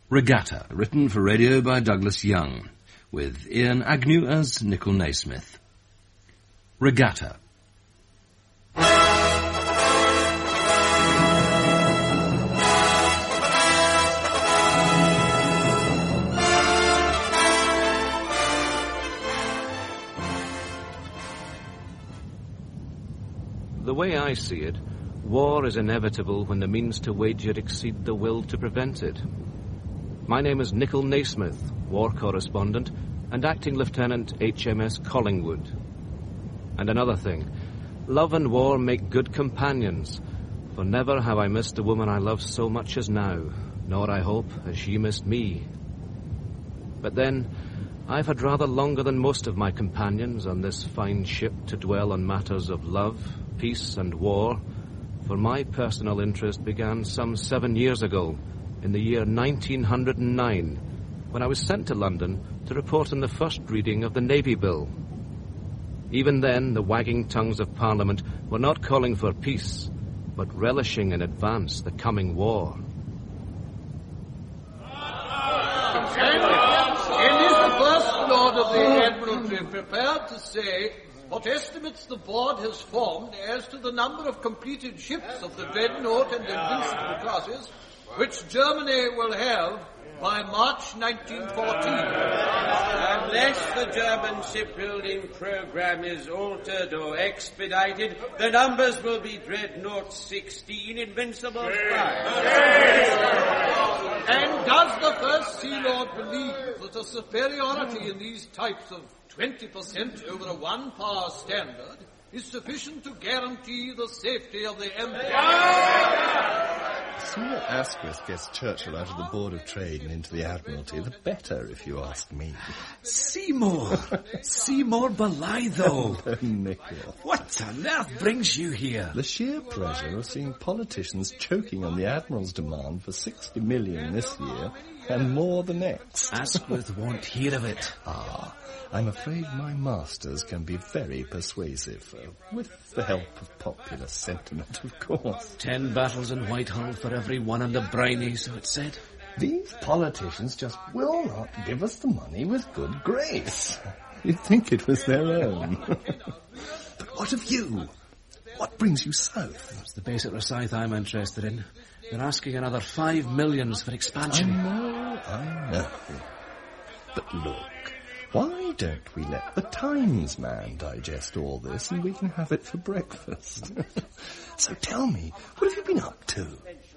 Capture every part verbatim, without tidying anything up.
Regatta, written for radio by Douglas Young, with Ian Agnew as Nicol Naismith. Regatta. The way I see it, war is inevitable when the means to wage it exceed the will to prevent it. My name is Nicol Naismith, war correspondent and acting lieutenant H M S Collingwood. And another thing, love and war make good companions, for never have I missed a woman I love so much as now, nor, I hope, has she missed me. But then, I've had rather longer than most of my companions on this fine ship to dwell on matters of love, peace and war, for my personal interest began some seven years ago, in the year nineteen oh nine, when I was sent to London to report on the first reading of the Navy Bill. Even then, the wagging tongues of Parliament were not calling for peace, but relishing in advance the coming war. And is the First Lord of the Admiralty prepared to say what estimates the board has formed as to the number of completed ships of the Dreadnought and Invincible classes which Germany will have by March nineteen fourteen. Unless the German shipbuilding program is altered or expedited, the numbers will be Dreadnought sixteen, Invincible five. And does the First Sea Lord believe that a superiority in these types of twenty percent over a one-power standard is sufficient to guarantee the safety of the Empire? The sooner Asquith gets Churchill out of the Board of Trade and into the Admiralty, the better, if you ask me. Seymour! Seymour Belytho! Hello, Nicol. What on earth brings you here? The sheer pleasure of seeing politicians choking on the Admiral's demand for sixty million this year and more the next. Asquith won't hear of it. Ah, I'm afraid my masters can be very persuasive, uh, with the help of popular sentiment, of course. Ten battles in Whitehall for every one in the briny, so it said. These politicians just will not give us the money with good grace. You'd think it was their own. But what of you? What brings you south? It's the basic Rosyth I'm interested in. They're asking another five millions for expansion. I know, I know. But look, why don't we let the Times man digest all this and we can have it for breakfast? So tell me, what have you been up to?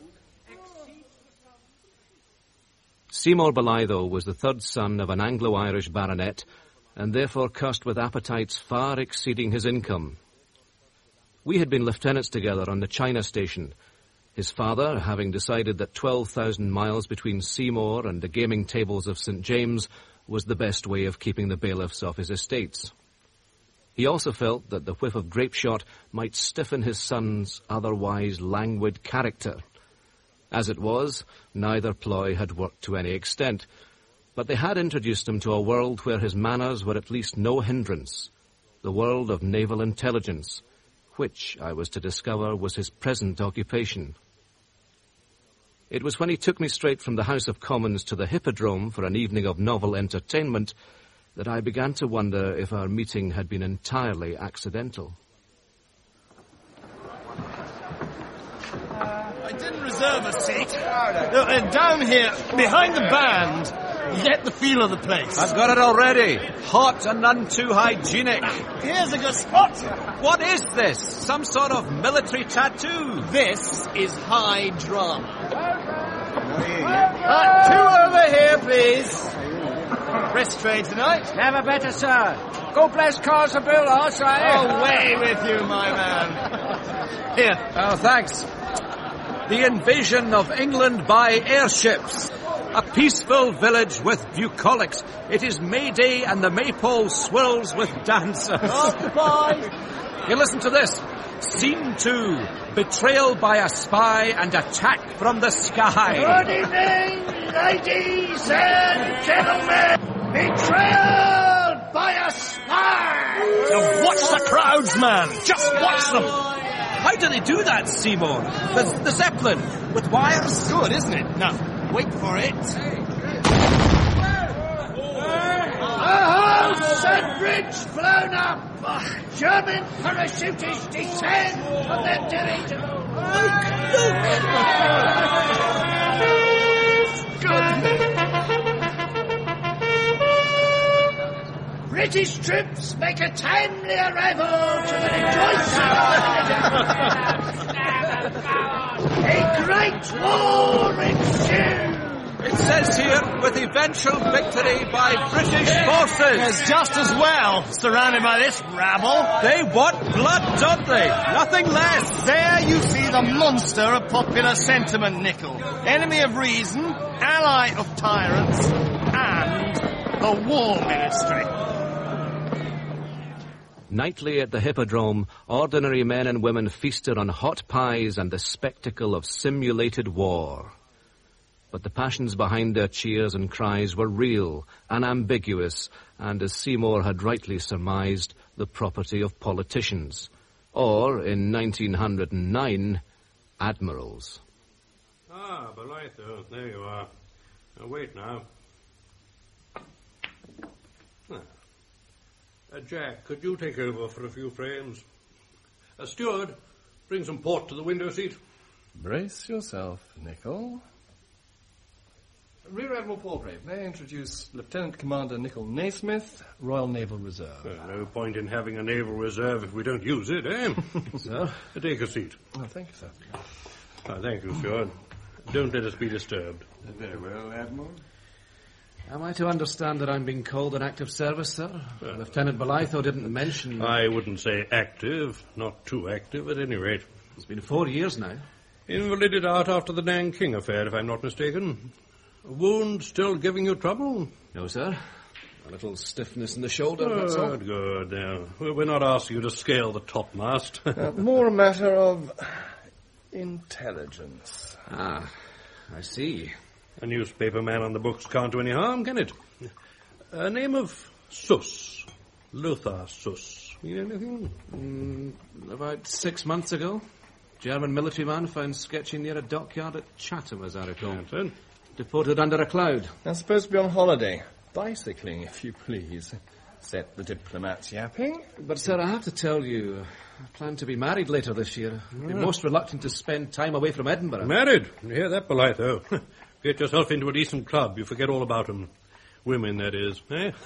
Seymour Belytho was the third son of an Anglo-Irish baronet, and therefore cursed with appetites far exceeding his income. We had been lieutenants together on the China station, his father having decided that twelve thousand miles between Seymour and the gaming tables of Saint James was the best way of keeping the bailiffs off his estates. He also felt that the whiff of grape shot might stiffen his son's otherwise languid character. As it was, neither ploy had worked to any extent, but they had introduced him to a world where his manners were at least no hindrance, the world of naval intelligence, which, I was to discover, was his present occupation. It was when he took me straight from the House of Commons to the Hippodrome for an evening of novel entertainment that I began to wonder if our meeting had been entirely accidental. I didn't reserve a seat. No, and down here, behind the band, you get the feel of the place. I've got it already. Hot and none too hygienic. Here's a good spot. What is this? Some sort of military tattoo? This is high drama. Uh, two over here, please. Rest trade tonight? Never better, sir. Go bless Carl's Bill, I'll say. Away with you, my man. Here. Oh, thanks. The invasion of England by airships. A peaceful village with bucolics. It is May Day and the maypole swirls with dancers. Oh, goodbye. You listen to this. Scene two. Betrayal by a spy and attack from the sky. Good evening, ladies and gentlemen. Betrayal by a spy. Now watch the crowds, man. Just watch them. How do they do that, Seymour? The, the Zeppelin with wires? Good, isn't it? Now, Wait for it. The whole Sandbridge blown up! German parachutists descend from their dirigible! British troops make a timely arrival to the rejoicing. A great war ensues. It says here, with eventual victory by British forces. It's just as well, surrounded by this rabble. They want blood, don't they? Nothing less. There you see the monster of popular sentiment, Nicholl. Enemy of reason, ally of tyrants, and the War Ministry. Nightly at the Hippodrome, ordinary men and women feasted on hot pies and the spectacle of simulated war. But the passions behind their cheers and cries were real, unambiguous, and, as Seymour had rightly surmised, the property of politicians. Or, in nineteen oh nine, admirals. Ah, Belitho, there you are. Now, wait now. Ah. Uh, Jack, could you take over for a few frames? Uh, steward, bring some port to the window seat. Brace yourself, Nicholl. Rear Admiral Palgrave, may I introduce Lieutenant Commander Nicholl Naismith, Royal Naval Reserve. Uh, no point in having a naval reserve if we don't use it, eh? Sir? Uh, take a seat. Oh, thank you, sir. Ah, thank you, steward. Don't let us be disturbed. Very well, Admiral. Am I to understand that I'm being called in active service, sir? Uh, Lieutenant Belitho didn't mention... I wouldn't say active, not too active at any rate. It's been four years now. Invalided out after the Nanking affair, if I'm not mistaken. A wound still giving you trouble? No, sir. A little stiffness in the shoulder, Good, that's all. good. Now, we're not asking you to scale the topmast. uh, more a matter of intelligence. Ah, I see. A newspaper man on the books can't do any harm, can it? A name of Suss. Lothar Suss. Mean anything? Mm, about six months ago. German military man found sketching near a dockyard at Chatham, as I recall. Yes, Deported under a cloud. I'm supposed to be on holiday. Bicycling, if you please. Set the diplomats yapping. But, sir, I have to tell you, I plan to be married later this year. I'd be most reluctant to spend time away from Edinburgh. Married? You hear that, Belitho? Get yourself into a decent club. You forget all about them. Women, that is.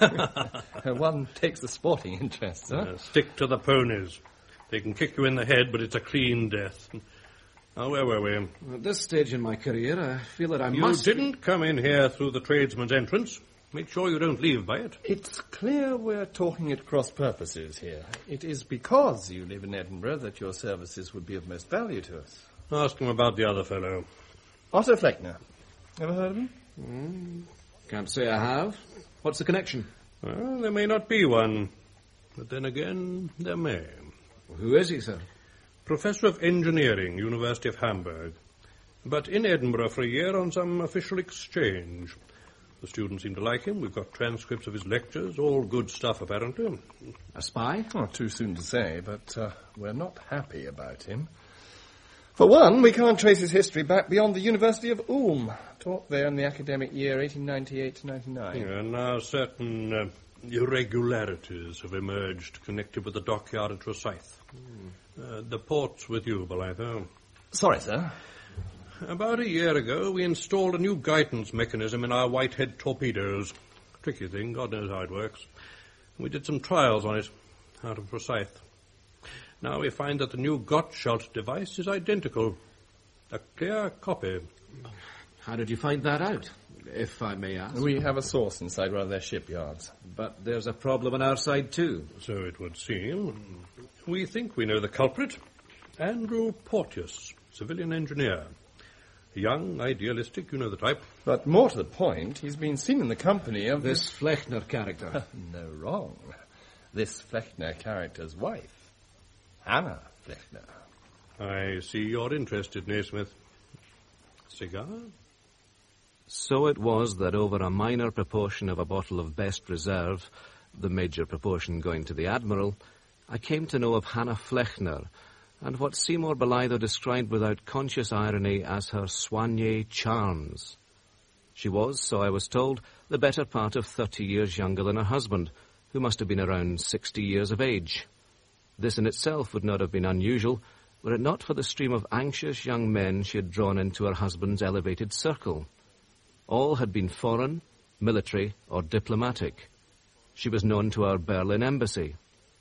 Eh? One takes a sporting interest, sir. Uh, stick to the ponies. They can kick you in the head, but it's a clean death. Now, where were we? At this stage in my career, I feel that I you must... You didn't come in here through the tradesman's entrance. Make sure you don't leave by it. It's clear we're talking at cross purposes here. It is because you live in Edinburgh that your services would be of most value to us. Ask him about the other fellow. Otto Fleckner. Ever heard of him? Mm, can't say I have. What's the connection? Well, there may not be one. But then again, there may. Who is he, sir? Professor of Engineering, University of Hamburg. But in Edinburgh for a year on some official exchange. The students seem to like him. We've got transcripts of his lectures. All good stuff, apparently. A spy? Oh, too soon to say, but uh, we're not happy about him. For one, we can't trace his history back beyond the University of Ulm. Taught there in the academic year eighteen ninety-eight to ninety-nine. Yeah, now certain uh, irregularities have emerged connected with the dockyard at Rosyth. Mm. Uh, the port's with you, Belitho. Sorry, sir. About a year ago, we installed a new guidance mechanism in our Whitehead torpedoes. Tricky thing, God knows how it works. We did some trials on it, out of Rosyth. Now we find that the new Gottschalk device is identical. A clear copy. How did you find that out, if I may ask? We have a source inside one of their shipyards. But there's a problem on our side, too. So it would seem. We think we know the culprit. Andrew Porteous, civilian engineer. Young, idealistic, you know the type. But more to the point, he's been seen in the company of... This Fleckner character. No, wrong. This Fleckner character's wife, Anna Fleckner. I see you're interested, Naismith. Cigar? So it was that over a minor proportion of a bottle of Best Reserve, the major proportion going to the Admiral, I came to know of Hannah Fleckner, and what Seymour Belitho described without conscious irony as her soigné charms. She was, so I was told, the better part of thirty years younger than her husband, who must have been around sixty years of age. This in itself would not have been unusual, were it not for the stream of anxious young men she had drawn into her husband's elevated circle. All had been foreign, military, or diplomatic. She was known to our Berlin embassy.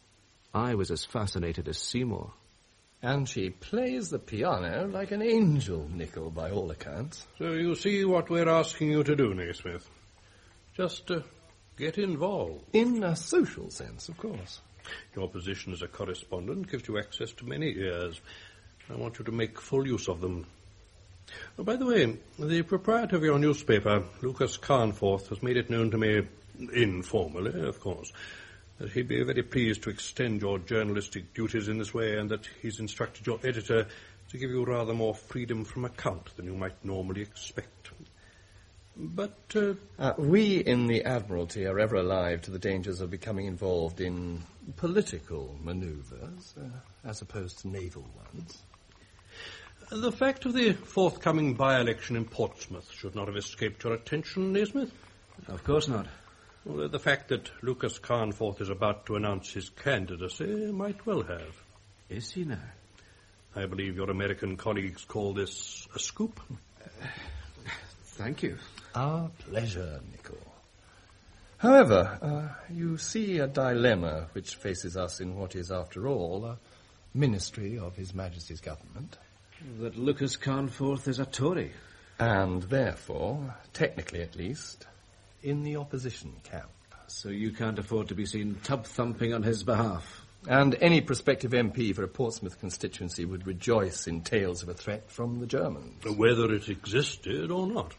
I was as fascinated as Seymour. And she plays the piano like an angel, Nicholl, by all accounts. So you see what we're asking you to do, Naismith. Just uh, get involved. In a social sense, of course. Your position as a correspondent gives you access to many ears. I want you to make full use of them. Oh, by the way, the proprietor of your newspaper, Lucas Carnforth, has made it known to me, informally, of course, that he'd be very pleased to extend your journalistic duties in this way, and that he's instructed your editor to give you rather more freedom from account than you might normally expect. But uh, uh, we in the Admiralty are ever alive to the dangers of becoming involved in political manoeuvres, uh, as opposed to naval ones. The fact of the forthcoming by-election in Portsmouth should not have escaped your attention, Naismith? Of course not. Well, the fact that Lucas Carnforth is about to announce his candidacy might well have. Is he now? I believe your American colleagues call this a scoop. Uh, thank you. Our pleasure, Nicholl. However, uh, you see a dilemma which faces us in what is, after all, a ministry of His Majesty's government. That Lucas Carnforth is a Tory. And therefore, technically at least, in the opposition camp. So you can't afford to be seen tub-thumping on his behalf. And any prospective M P for a Portsmouth constituency would rejoice in tales of a threat from the Germans. Whether it existed or not.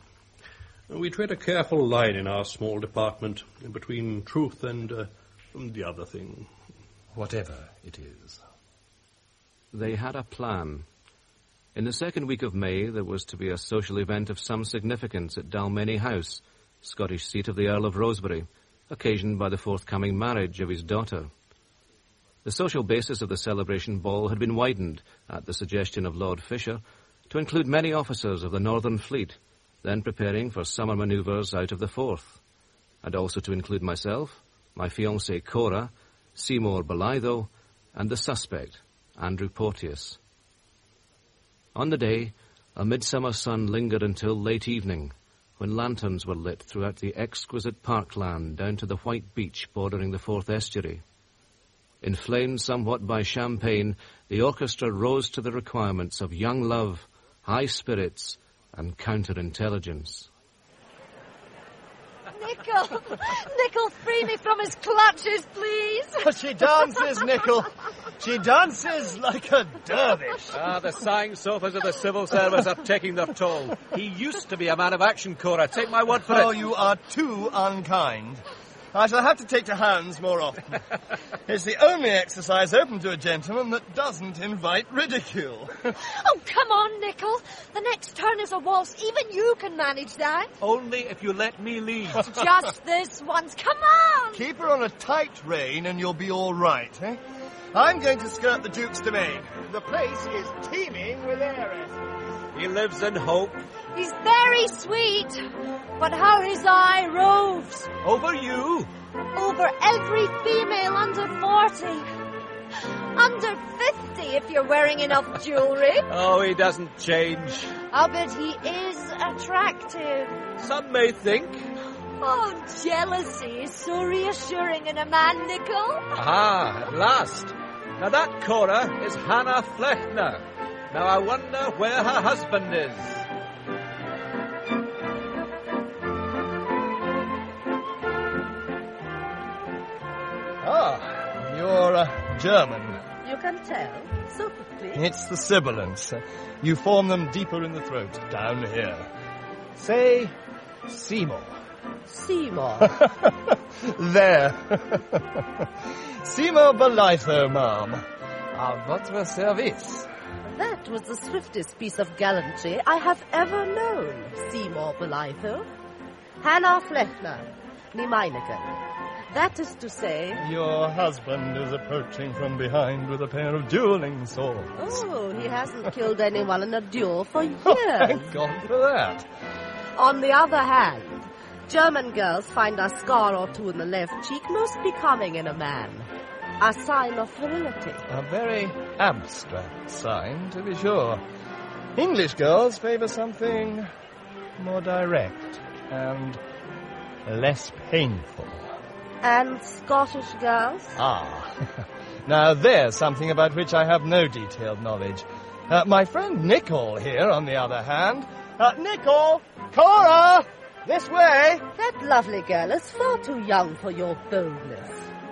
We tread a careful line in our small department between truth and uh, the other thing. Whatever it is. They had a plan. In the second week of May, there was to be a social event of some significance at Dalmeny House, Scottish seat of the Earl of Rosebery, occasioned by the forthcoming marriage of his daughter. The social basis of the celebration ball had been widened, at the suggestion of Lord Fisher, to include many officers of the Northern Fleet, then preparing for summer manoeuvres out of the Forth, and also to include myself, my fiancée Cora, Seymour Belitho, and the suspect, Andrew Porteous. On the day, a midsummer sun lingered until late evening, when lanterns were lit throughout the exquisite parkland down to the white beach bordering the Forth estuary. Inflamed somewhat by champagne, the orchestra rose to the requirements of young love, high spirits, and counterintelligence. Nicholl! Nicholl, free me from his clutches, please! She dances, Nicholl. She dances like a dervish. Ah, the sighing sofas of the civil service are taking their toll. He used to be a man of action, Cora. Take my word for oh, it. Oh, you are too unkind. I shall have to take to hounds more often. It's the only exercise open to a gentleman that doesn't invite ridicule. Oh, come on, Nicholl. The next turn is a waltz. Even you can manage that. Only if you let me lead. Just this once. Come on. Keep her on a tight rein and you'll be all right, eh? I'm going to skirt the Duke's domain. The place is teeming with heiresses. He lives in hope. He's very sweet, but how his eye roves. Over you? Over every female under forty. Under fifty, if you're wearing enough jewellery. Oh, he doesn't change. I'll bet he is attractive. Some may think. Oh, jealousy is so reassuring in a man, Nicholl. Ah, at last. Now that, Cora, is Hannah Flechner. Now I wonder where her husband is. Ah, you're uh, German. You can tell so quickly. It's the sibilants. You form them deeper in the throat, down here. Say, Seymour. Seymour. There. Seymour Belitho, ma'am. À votre service. That was the swiftest piece of gallantry I have ever known, Seymour Belitho. Hannah Flechner, nie Meineke. That is to say... Your husband is approaching from behind with a pair of dueling swords. Oh, he hasn't killed anyone in a duel for years. Oh, thank God for that. On the other hand, German girls find a scar or two in the left cheek most becoming in a man. A sign of virility. A very abstract sign, to be sure. English girls favour something more direct and less painful. And Scottish girls? Ah, now there's something about which I have no detailed knowledge. Uh, my friend Nicol here, on the other hand... Uh, Nicol! Cora! This way! That lovely girl is far too young for your boldness.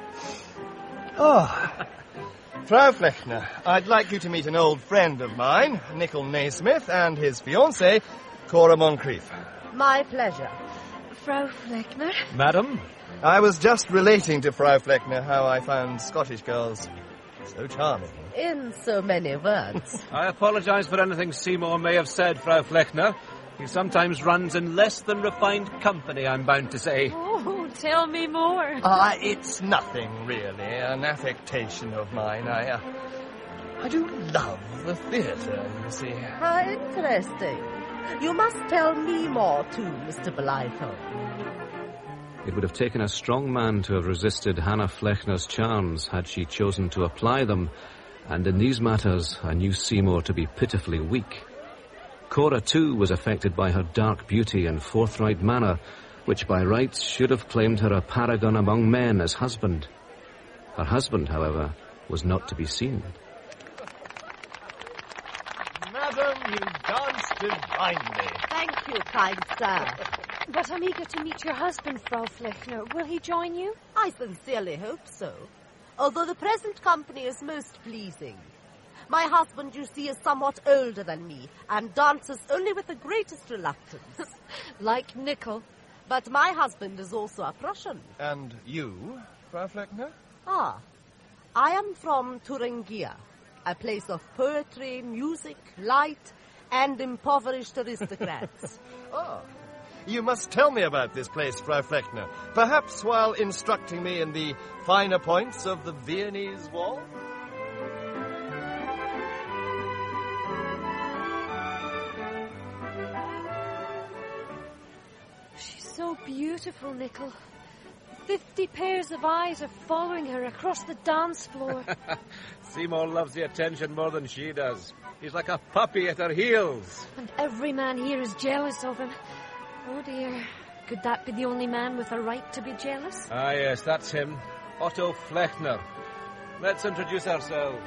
Oh, Frau Flechner, I'd like you to meet an old friend of mine, Nicol Naismith, and his fiancée, Cora Moncrief. My pleasure. Frau Flechner? Madam? I was just relating to Frau Flechner how I found Scottish girls so charming. In so many words. I apologize for anything Seymour may have said, Frau Flechner. He sometimes runs in less than refined company, I'm bound to say. Oh, tell me more. Ah, uh, it's nothing, really. An affectation of mine. I, uh, I do love the theatre, you see. How interesting. You must tell me more, too, Mister Belitho. It would have taken a strong man to have resisted Hannah Flechner's charms had she chosen to apply them, and in these matters I knew Seymour to be pitifully weak. Cora, too, was affected by her dark beauty and forthright manner, which by rights should have claimed her a paragon among men as husband. Her husband, however, was not to be seen. Madam, you dance divinely. Thank you, kind sir. But I'm eager to meet your husband, Frau Flechner. Will he join you? I sincerely hope so, although the present company is most pleasing. My husband, you see, is somewhat older than me, and dances only with the greatest reluctance. Like Nicol. But my husband is also a Prussian. And you, Frau Flechner? Ah, I am from Thuringia, a place of poetry, music, light, and impoverished aristocrats. Oh, you must tell me about this place, Frau Flechner. Perhaps while instructing me in the finer points of the Viennese Wall? So beautiful, Nicol. Fifty pairs of eyes are following her across the dance floor. Seymour loves the attention more than she does. He's like a puppy at her heels. And every man here is jealous of him. Oh, dear. Could that be the only man with a right to be jealous? Ah, yes, that's him. Otto Flechner. Let's introduce ourselves.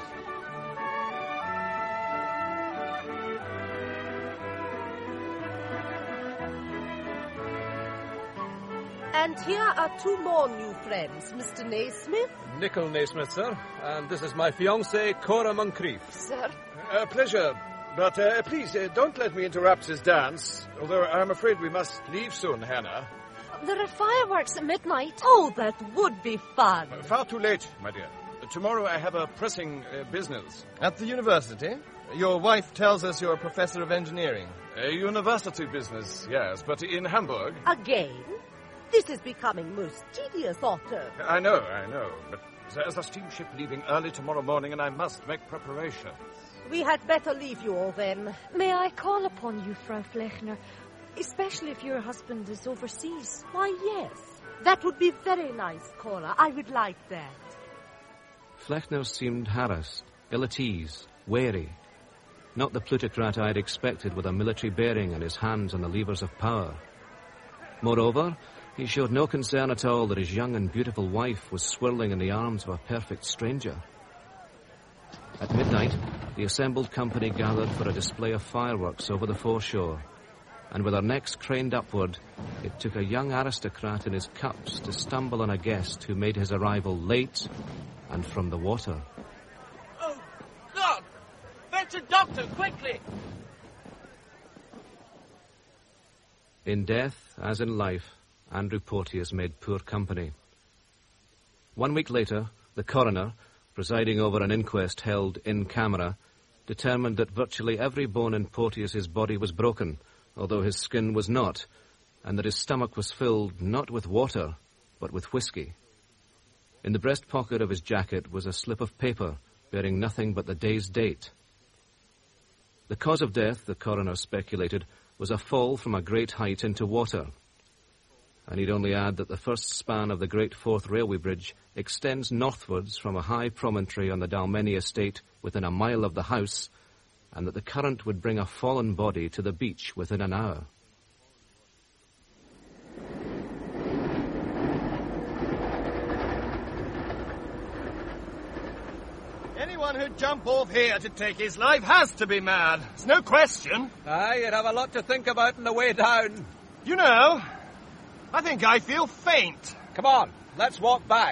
And here are two more new friends, Mister Naismith. Nicol Naismith, sir. And this is my fiancée, Cora Moncrief. Sir. Uh, pleasure. But uh, please, uh, don't let me interrupt his dance. Although I'm afraid we must leave soon, Hannah. There are fireworks at midnight. Oh, that would be fun. Uh, far too late, my dear. Uh, tomorrow I have a pressing uh, business. At the university? Your wife tells us you're a professor of engineering. A university business, yes, but in Hamburg. Again? This is becoming most tedious, Otto. I know, I know, but there's a steamship leaving early tomorrow morning and I must make preparations. We had better leave you all then. May I call upon you, Frau Flechner, especially if your husband is overseas? Why, yes. That would be very nice, Cora. I would like that. Flechner seemed harassed, ill at ease, wary. Not the plutocrat I had expected with a military bearing and his hands on the levers of power. Moreover, he showed no concern at all that his young and beautiful wife was swirling in the arms of a perfect stranger. At midnight, the assembled company gathered for a display of fireworks over the foreshore, and with their necks craned upward, it took a young aristocrat in his cups to stumble on a guest who made his arrival late and from the water. Oh, God! Fetch a doctor, quickly! In death, as in life, Andrew Porteous made poor company. One week later, the coroner, presiding over an inquest held in camera, determined that virtually every bone in Porteous's body was broken, although his skin was not, and that his stomach was filled not with water, but with whiskey. In the breast pocket of his jacket was a slip of paper bearing nothing but the day's date. The cause of death, the coroner speculated, was a fall from a great height into water. I need only add that the first span of the Great Forth Railway Bridge extends northwards from a high promontory on the Dalmeny estate within a mile of the house, and that the current would bring a fallen body to the beach within an hour. Anyone who'd jump off here to take his life has to be mad. There's no question. Aye, you'd have a lot to think about on the way down. You know, I think I feel faint. Come on, let's walk back.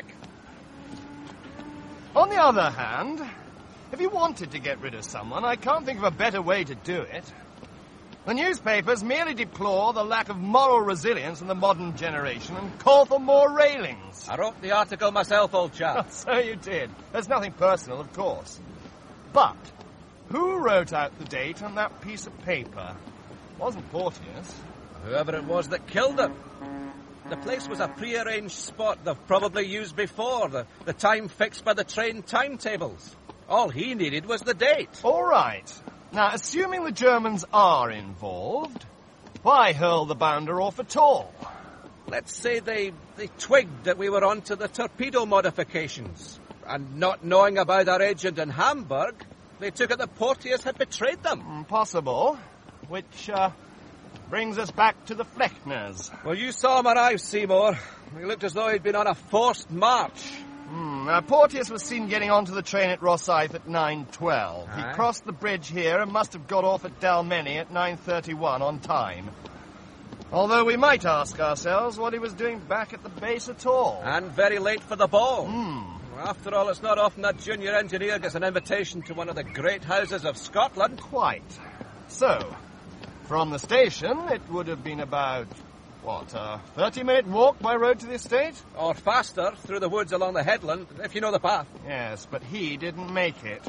On the other hand, if you wanted to get rid of someone, I can't think of a better way to do it. The newspapers merely deplore the lack of moral resilience in the modern generation and call for more railings. I wrote the article myself, old chap. So you did. There's nothing personal, of course. But who wrote out the date on that piece of paper? It wasn't Porteous. Whoever it was that killed him. The place was a pre-arranged spot they've probably used before, the, the time fixed by the train timetables. All he needed was the date. All right. Now, assuming the Germans are involved, why hurl the bounder off at all? Let's say they, they twigged that we were on to the torpedo modifications. And not knowing about our agent in Hamburg, they took it that Porteous had betrayed them. Possible. Which, uh, brings us back to the Flechners. Well, you saw him arrive, Seymour. He looked as though he'd been on a forced march. Hmm. Uh, Porteous was seen getting onto the train at Rosyth at nine twelve. He crossed the bridge here and must have got off at Dalmeny at nine thirty-one on time. Although we might ask ourselves what he was doing back at the base at all. And very late for the ball. Hmm. After all, it's not often that junior engineer gets an invitation to one of the great houses of Scotland. Quite. So, from the station, it would have been about, what, a thirty-minute walk by road to the estate? Or faster, through the woods along the headland, if you know the path. Yes, but he didn't make it.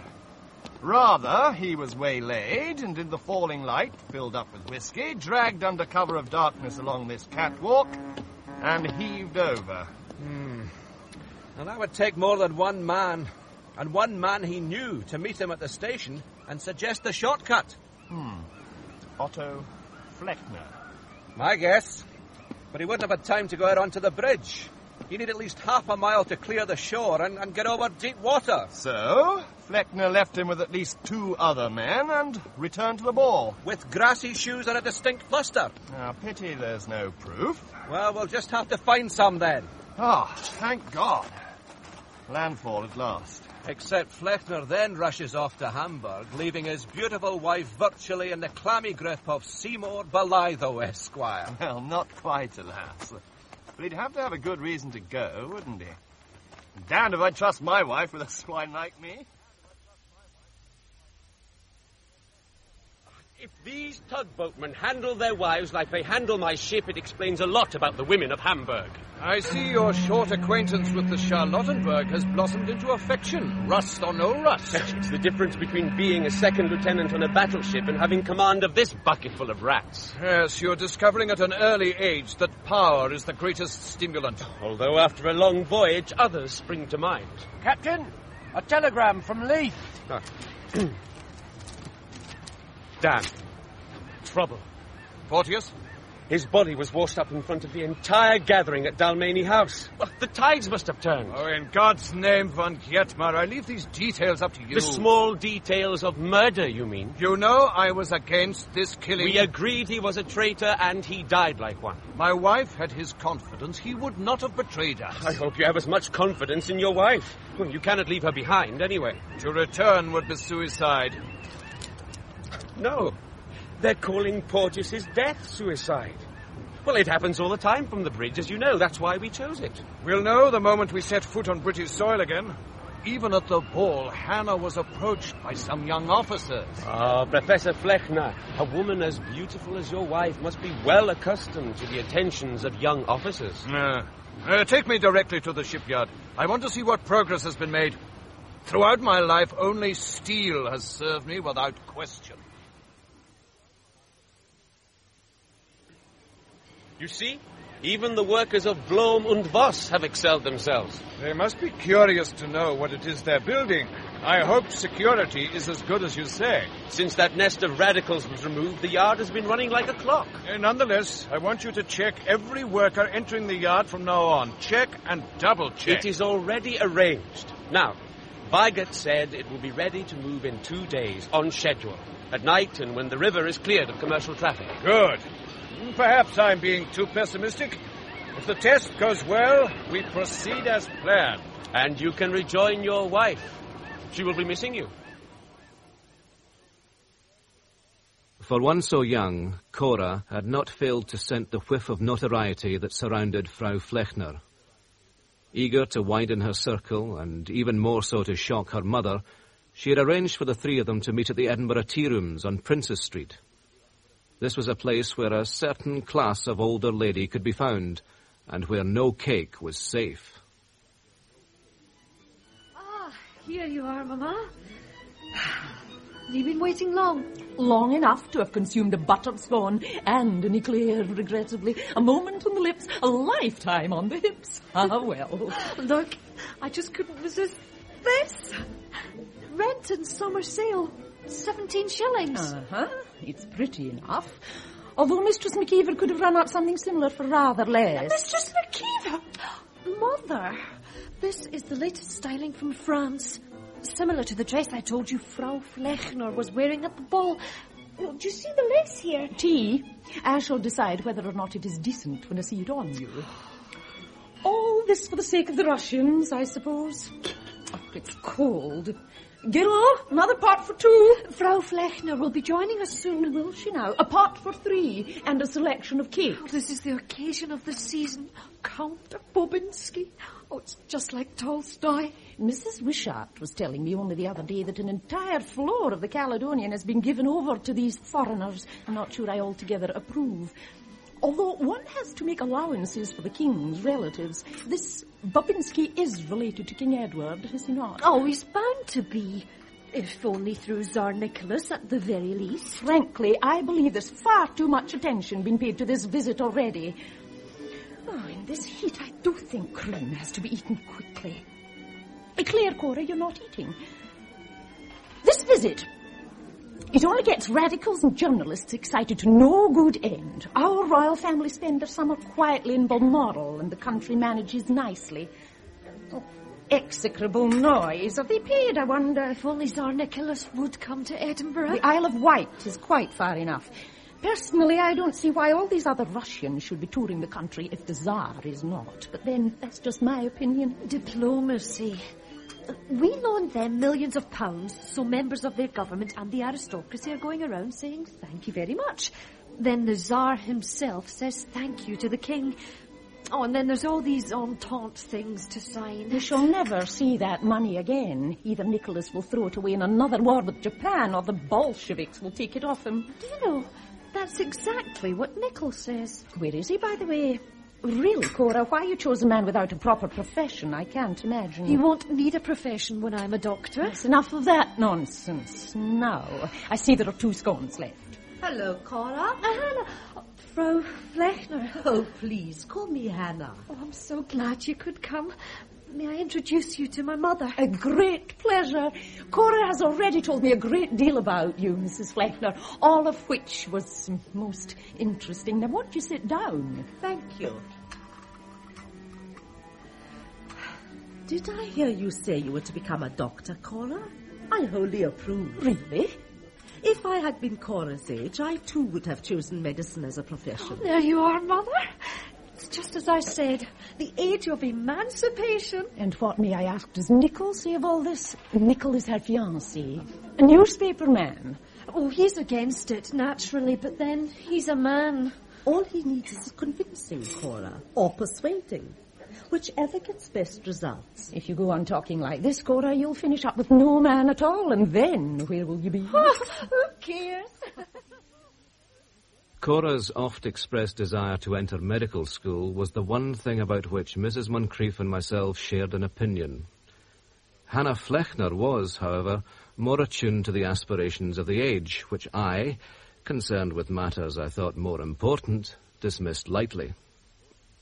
Rather, he was waylaid, and in the falling light, filled up with whiskey, dragged under cover of darkness along this catwalk, and heaved over. Hmm. And that would take more than one man, and one man he knew, to meet him at the station and suggest the shortcut. Hmm. Otto Fleckner. My guess. But he wouldn't have had time to go out onto the bridge. He needed at least half a mile to clear the shore and, and get over deep water. So, Fleckner left him with at least two other men and returned to the ball. With grassy shoes and a distinct bluster. Now, pity there's no proof. Well, we'll just have to find some then. Ah, oh, thank God. Landfall at last. Except Fleckner then rushes off to Hamburg, leaving his beautiful wife virtually in the clammy grip of Seymour Belitho, Esquire. Well, not quite, alas. But he'd have to have a good reason to go, wouldn't he? Damned if I'd trust my wife with a swine like me. If these tugboatmen handle their wives like they handle my ship, it explains a lot about the women of Hamburg. I see your short acquaintance with the Charlottenburg has blossomed into affection, rust or no rust. It's the difference between being a second lieutenant on a battleship and having command of this bucketful of rats. Yes, you're discovering at an early age that power is the greatest stimulant. Although after a long voyage, others spring to mind. Captain, a telegram from Leith. Ah. Damn. Trouble. Porteous? His body was washed up in front of the entire gathering at Dalmeny House. Well, the tides must have turned. Oh, in God's name, von Gietmar, I leave these details up to you. The small details of murder, you mean? You know I was against this killing. We agreed he was a traitor, and he died like one. My wife had his confidence. He would not have betrayed us. I hope you have as much confidence in your wife. Well, you cannot leave her behind, anyway. To return would be suicide. No. They're calling Porteous's death suicide. Well, it happens all the time from the bridge, as you know. That's why we chose it. We'll know the moment we set foot on British soil again. Even at the ball, Hannah was approached by some young officers. Ah, oh, Professor Fleckner, a woman as beautiful as your wife must be well accustomed to the attentions of young officers. Uh, uh, take me directly to the shipyard. I want to see what progress has been made. Throughout my life, only steel has served me without question. You see? Even the workers of Blom und Voss have excelled themselves. They must be curious to know what it is they're building. I hope security is as good as you say. Since that nest of radicals was removed, the yard has been running like a clock. Uh, nonetheless, I want you to check every worker entering the yard from now on. Check and double check. It is already arranged. Now, Weigert said it will be ready to move in two days, on schedule. At night and when the river is cleared of commercial traffic. Good. Perhaps I'm being too pessimistic. If the test goes well, we proceed as planned. And you can rejoin your wife. She will be missing you. For one so young, Cora had not failed to scent the whiff of notoriety that surrounded Frau Flechner. Eager to widen her circle, and even more so to shock her mother, she had arranged for the three of them to meet at the Edinburgh Tea Rooms on Princess Street. This was a place where a certain class of older lady could be found, and where no cake was safe. Ah, here you are, Mamma. Have you been waiting long? Long enough to have consumed a buttered scone and an eclair, regrettably. A moment on the lips, a lifetime on the hips. Ah, well. Look, I just couldn't resist this. Rent and summer sale, seventeen shillings. Uh-huh, it's pretty enough. Although Mistress McKeever could have run out something similar for rather less. Mistress McKeever? Mother, this is the latest styling from France. Similar to the dress I told you Frau Flechner was wearing at the ball. Oh, do you see the lace here? Tea. I shall decide whether or not it is decent when I see it on you. All this for the sake of the Russians, I suppose. Oh, it's cold. Gillo, another pot for two. Frau Flechner will be joining us soon. Will she now? A pot for three and a selection of cakes. Oh, this is the occasion of the season. Count Bobinsky. Oh, it's just like Tolstoy. Missus Wishart was telling me only the other day that an entire floor of the Caledonian has been given over to these foreigners. I'm not sure I altogether approve. Although one has to make allowances for the king's relatives. This Bobinsky is related to King Edward, is he not? Oh, he's bound to be. If only through Tsar Nicholas at the very least. Frankly, I believe there's far too much attention being paid to this visit already. Oh, in this heat, I do think cream has to be eaten quickly. Eclair, Cora, you're not eating. This visit, it only gets radicals and journalists excited to no good end. Our royal family spend their summer quietly in Balmoral, and the country manages nicely. Oh, execrable noise. Are they paid, I wonder? If only Tsar Nicholas would come to Edinburgh. The Isle of Wight is quite far enough. Personally, I don't see why all these other Russians should be touring the country if the Tsar is not. But then, that's just my opinion. Diplomacy. We loaned them millions of pounds, so members of their government and the aristocracy are going around saying thank you very much. Then the Tsar himself says thank you to the king. Oh, and then there's all these entente things to sign. We shall never see that money again. Either Nicholas will throw it away in another war with Japan, or the Bolsheviks will take it off him. Do you know, that's exactly what Nicholl says. Where is he, by the way? Really, Cora, why you chose a man without a proper profession, I can't imagine. He won't need a profession when I'm a doctor. That's enough of that nonsense. Now, I see there are two scones left. Hello, Cora. Uh, Hannah. Oh, Frau Flechner. Oh, please, call me Hannah. Oh, I'm so glad you could come. May I introduce you to my mother? A great pleasure. Cora has already told me a great deal about you, Missus Flechner, all of which was most interesting. Now, won't you sit down? Thank you. Did I hear you say you were to become a doctor, Cora? I wholly approve. Really? If I had been Cora's age, I too would have chosen medicine as a profession. Oh, there you are, Mother. It's just as I said, the age of emancipation. And what, may I ask, does Nicholl say of all this? Nicholl is her fiancé, a newspaper man. Oh, he's against it, naturally, but then he's a man. All he needs is convincing, Cora, or persuading. Whichever gets best results. If you go on talking like this, Cora, you'll finish up with no man at all, and then where will you be? Oh, who cares? Cora's oft-expressed desire to enter medical school was the one thing about which Missus Moncrieff and myself shared an opinion. Hannah Flechner was, however, more attuned to the aspirations of the age, which I, concerned with matters I thought more important, dismissed lightly.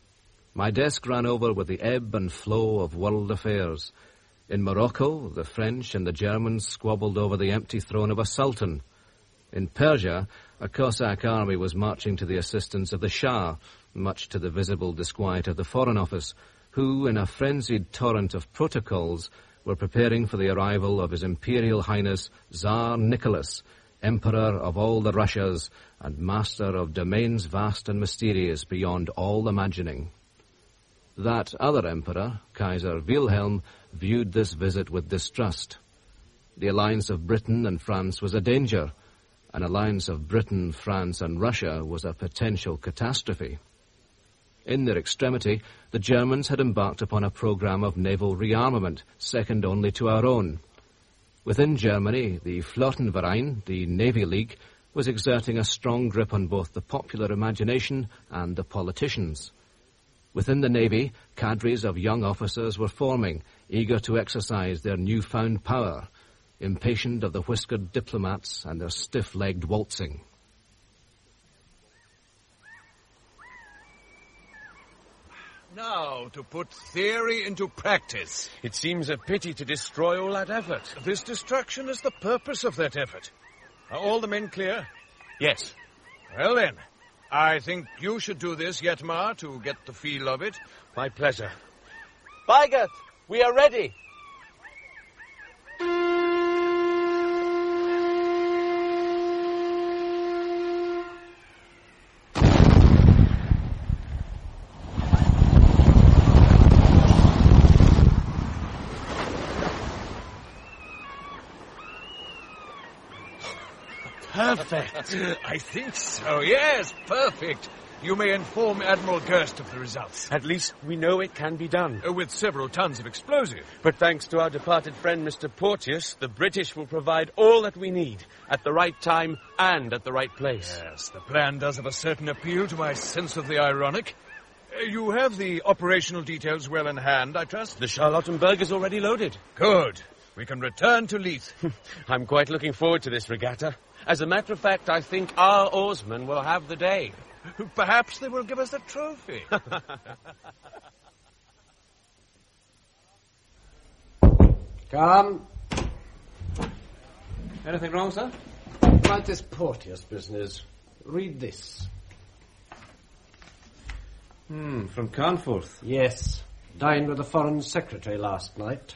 My desk ran over with the ebb and flow of world affairs. In Morocco, the French and the Germans squabbled over the empty throne of a sultan. In Persia, a Cossack army was marching to the assistance of the Shah, much to the visible disquiet of the Foreign Office, who, in a frenzied torrent of protocols, were preparing for the arrival of His Imperial Highness Tsar Nicholas, Emperor of all the Russias and master of domains vast and mysterious beyond all imagining. That other emperor, Kaiser Wilhelm, viewed this visit with distrust. The alliance of Britain and France was a danger. An alliance of Britain, France, and Russia was a potential catastrophe. In their extremity, the Germans had embarked upon a program of naval rearmament, second only to our own. Within Germany, the Flottenverein, the Navy League, was exerting a strong grip on both the popular imagination and the politicians. Within the Navy, cadres of young officers were forming, eager to exercise their newfound power, impatient of the whiskered diplomats and their stiff-legged waltzing. Now, to put theory into practice. It seems a pity to destroy all that effort. This destruction is the purpose of that effort. Are all the men clear? Yes. Well then, I think you should do this, Yetmar, to get the feel of it. My pleasure. Weigert, we are ready. Perfect. I think so, yes, perfect. You may inform Admiral Gerst of the results. At least we know it can be done. Uh, with several tons of explosive. But thanks to our departed friend, Mister Porteous, the British will provide all that we need, at the right time and at the right place. Yes, the plan does have a certain appeal to my sense of the ironic. Uh, you have the operational details well in hand, I trust? The Charlottenburg is already loaded. Good. We can return to Leith. I'm quite looking forward to this regatta. As a matter of fact, I think our oarsmen will have the day. Perhaps they will give us a trophy. Come. Anything wrong, sir? About this Porteous business. Read this. Hmm, from Carnforth. Yes. Dined with the Foreign Secretary last night.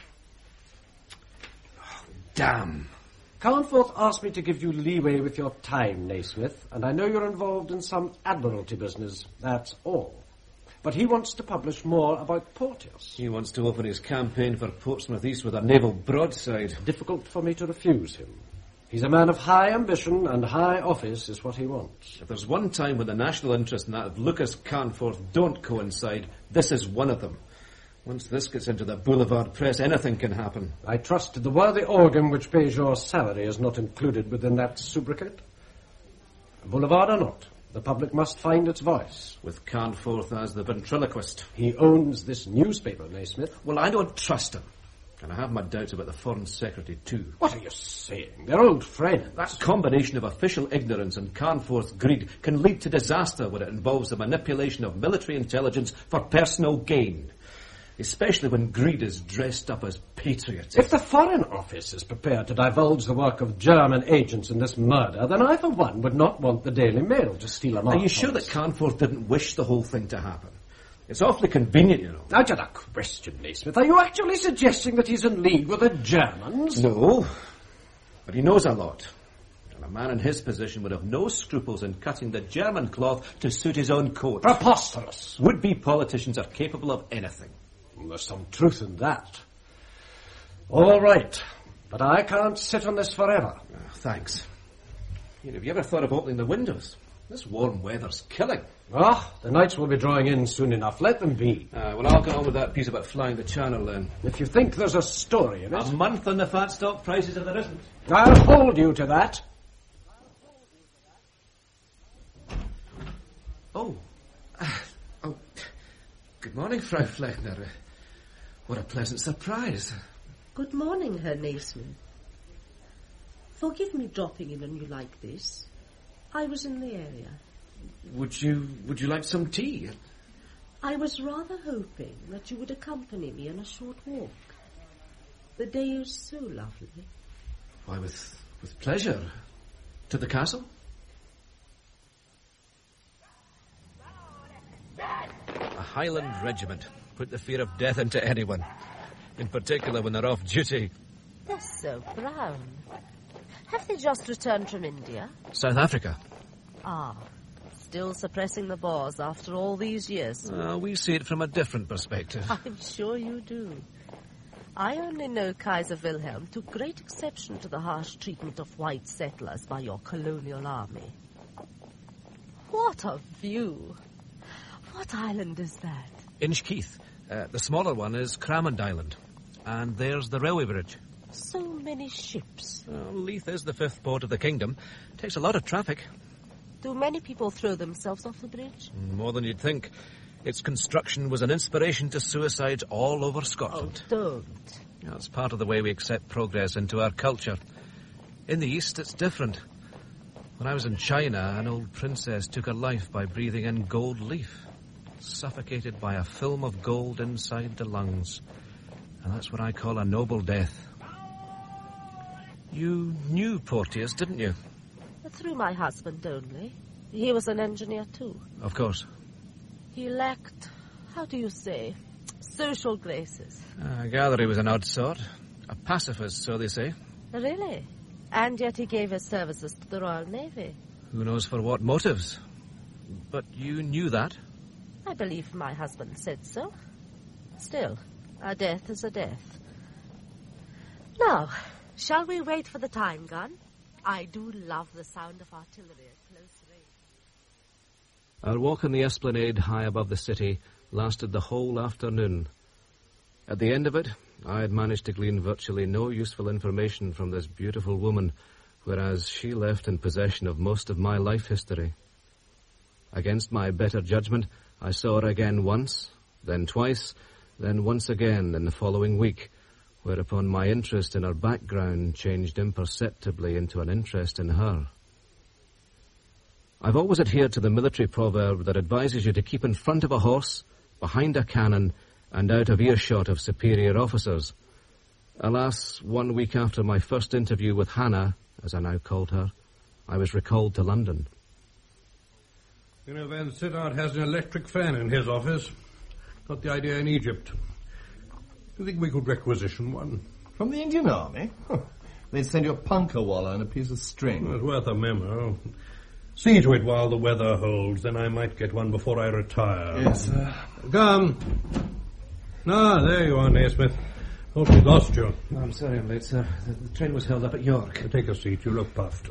Oh, damn. Carnforth asked me to give you leeway with your time, Naismith, and I know you're involved in some Admiralty business. That's all. But he wants to publish more about Porteous. He wants to open his campaign for Portsmouth East with a naval broadside. Difficult for me to refuse him. He's a man of high ambition, and high office is what he wants. If there's one time when the national interest and that of Lucas Carnforth don't coincide, this is one of them. Once this gets into the Boulevard press, anything can happen. I trust the worthy organ which pays your salary is not included within that sobriquet. Boulevard or not, the public must find its voice. With Carnforth as the ventriloquist. He owns this newspaper, Naismith. Well, I don't trust him. And I have my doubts about the Foreign Secretary, too. What are you saying? They're old friends. That combination of official ignorance and Carnforth's greed can lead to disaster when it involves the manipulation of military intelligence for personal gain. Especially when greed is dressed up as patriotism. If the Foreign Office is prepared to divulge the work of German agents in this murder, then I, for one, would not want the Daily Mail to steal a mark. Are you sure that Carnforth didn't wish the whole thing to happen? It's awfully convenient, you know. Now, just a question, Naismith. Are you actually suggesting that he's in league with the Germans? No, but he knows a lot. And a man in his position would have no scruples in cutting the German cloth to suit his own coat. Preposterous. Would-be politicians are capable of anything. There's some truth in that. All right, but I can't sit on this forever. Oh, thanks. You know, have you ever thought of opening the windows? This warm weather's killing. Ah, the nights will be drawing in soon enough. Let them be. Uh, well, I'll get on with that piece about flying the channel then. If you think there's a story in it... A month on the fat stock prices if there isn't. I'll hold you to that. Oh. Oh. Good morning, Frau Flechner. What a pleasant surprise. Good morning, Herr Naismith. Forgive me dropping in on you like this. I was in the area. Would you would you like some tea? I was rather hoping that you would accompany me on a short walk. The day is so lovely. Why, with, with pleasure. To the castle? A Highland regiment put the fear of death into anyone, in particular when they're off duty. They're so brown. Have they just returned from India? South Africa. Ah, still suppressing the Boers after all these years. Uh, we see it from a different perspective. I'm sure you do. I only know Kaiser Wilhelm took great exception to the harsh treatment of white settlers by your colonial army. What a view! What island is that? Inchkeith. Uh, the smaller one is Cramond Island. And there's the railway bridge. So many ships. Well, Leith is the fifth port of the kingdom. Takes a lot of traffic. Do many people throw themselves off the bridge? More than you'd think. Its construction was an inspiration to suicides all over Scotland. Oh, don't. That's part of the way we accept progress into our culture. In the East, it's different. When I was in China, an old princess took her life by breathing in gold leaf, suffocated by a film of gold inside the lungs. And that's what I call a noble death. You knew Porteous, didn't you? Through my husband only. He was an engineer too. Of course. He lacked, how do you say, social graces. I gather he was an odd sort. A pacifist, so they say. Really? And yet he gave his services to the Royal Navy. Who knows for what motives? But you knew that? I believe my husband said so. Still, a death is a death. Now, shall we wait for the time gun? I do love the sound of artillery at close range. Our walk on the esplanade high above the city lasted the whole afternoon. At the end of it, I had managed to glean virtually no useful information from this beautiful woman, whereas she left in possession of most of my life history. Against my better judgment, I saw her again once, then twice, then once again in the following week, whereupon my interest in her background changed imperceptibly into an interest in her. I've always adhered to the military proverb that advises you to keep in front of a horse, behind a cannon, and out of earshot of superior officers. Alas, one week after my first interview with Hannah, as I now called her, I was recalled to London. You know, Van Sittart has an electric fan in his office. Got the idea in Egypt. Do you think we could requisition one? From the Indian Army? Huh. They'd send you a punka wallah and a piece of string. Well, it's worth a memo. See to it while the weather holds, then I might get one before I retire. Yes, sir. Come. Ah, there you are, Naismith. Hope we lost you. Oh, I'm sorry I'm late, sir. The, the train was held up at York. Take a seat. You look puffed.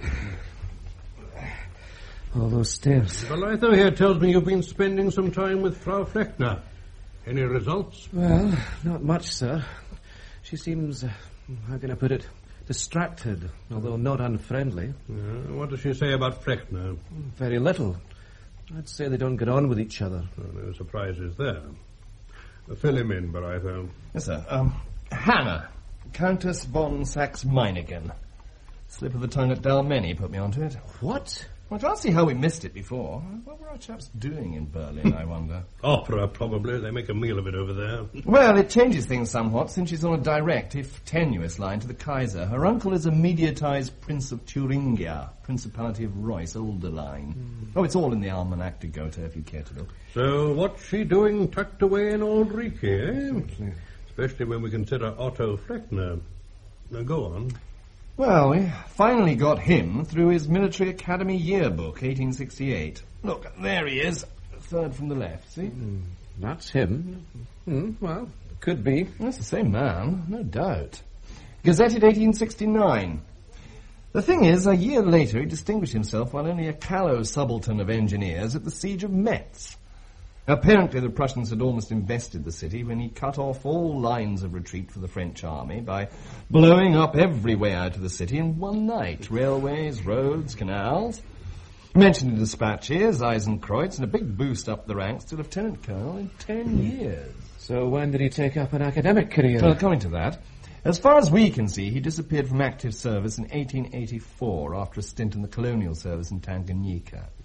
All those stairs. Belitho here tells me you've been spending some time with Frau Flechner. Any results? Well, not much, sir. She seems, uh, how can I put it, distracted, although not unfriendly. Uh, what does she say about Flechner? Very little. I'd say they don't get on with each other. Well, no surprises there. Uh, fill him in, Belitho. Yes, sir. Um, Hannah, Countess von Saxe-Meiningen. Slip of the tongue at Dalmeny put me onto it. What? Well, I can't see how we missed it before. What were our chaps doing in Berlin, I wonder? Opera, probably. They make a meal of it over there. Well, it changes things somewhat since she's on a direct, if tenuous, line to the Kaiser. Her uncle is a mediatized Prince of Thuringia, Principality of Reuss, older line. Mm. Oh, it's all in the Almanac de Gotha, if you care to look. So what's she doing tucked away in Old Riki, eh? Especially when we consider Otto Flechner. Now, go on. Well, we finally got him through his Military Academy yearbook, eighteen sixty-eight. Look, there he is, third from the left, see? Mm, that's him. Mm, well, could be. That's the same man, no doubt. Gazetted eighteen sixty-nine. The thing is, a year later he distinguished himself while only a callow subaltern of engineers at the siege of Metz. Apparently the Prussians had almost invested the city when he cut off all lines of retreat for the French army by blowing up every way out of the city in one night. Railways, roads, canals. Mentioned in dispatches, Eisenkreuz, and a big boost up the ranks to lieutenant colonel in ten years. So when did he take up an academic career? Well, coming to that, as far as we can see, he disappeared from active service in eighteen eighty-four after a stint in the colonial service in Tanganyika.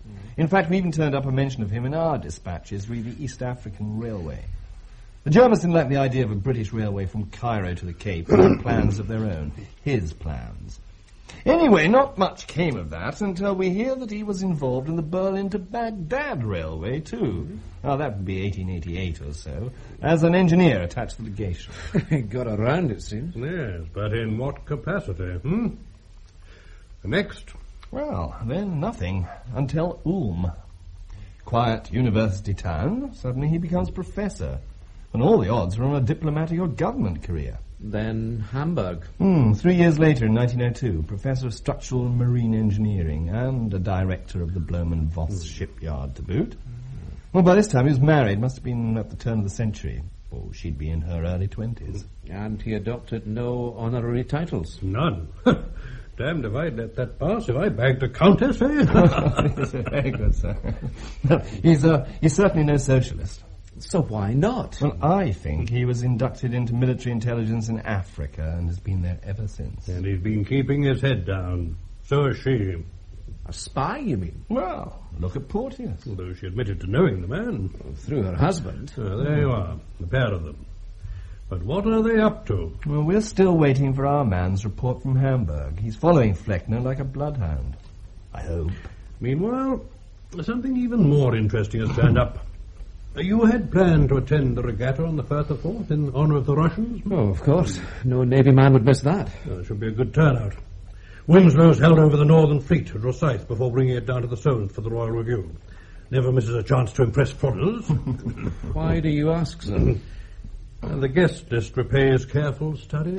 In fact, we even turned up a mention of him in our dispatches re the East African Railway. The Germans didn't like the idea of a British railway from Cairo to the Cape. They had plans of their own. His plans. Anyway, not much came of that until we hear that he was involved in the Berlin to Baghdad railway, too. Now, that would be eighteen eighty-eight or so, as an engineer attached to the legation. He got around, it seems. Yes, but in what capacity, hmm? Next? Well, then nothing, until Ulm. Quiet university town, suddenly he becomes professor. And all the odds are on a diplomatic or government career. Then Hamburg. Hmm, three years later, in nineteen oh two, Professor of Structural and Marine Engineering and a director of the Blohm Voss shipyard to boot. Well, by this time he was married, must have been at the turn of the century. Oh, she'd be in her early twenties. And he adopted no honorary titles. None. Damned if I'd let that pass if I bagged a countess, eh? Yes, very good, sir. he's, uh, he's certainly no socialist. So why not? Well, I think he was inducted into military intelligence in Africa and has been there ever since. And he's been keeping his head down. So has she. A spy, you mean? Well, look at Porteous. Although she admitted to knowing the man. Well, through her husband. So there you are, the pair of them. But what are they up to? Well, we're still waiting for our man's report from Hamburg. He's following Fleckner like a bloodhound. I hope. Meanwhile, something even more interesting has turned up. You had planned to attend the regatta on the Firth of Forth in honour of the Russians? Oh, of course. No Navy man would miss that. Well, it should be a good turnout. Winslow's held over the Northern Fleet at Rosyth before bringing it down to the Solent for the Royal Review. Never misses a chance to impress foreigners. Why do you ask, sir? And the guest list repays careful study.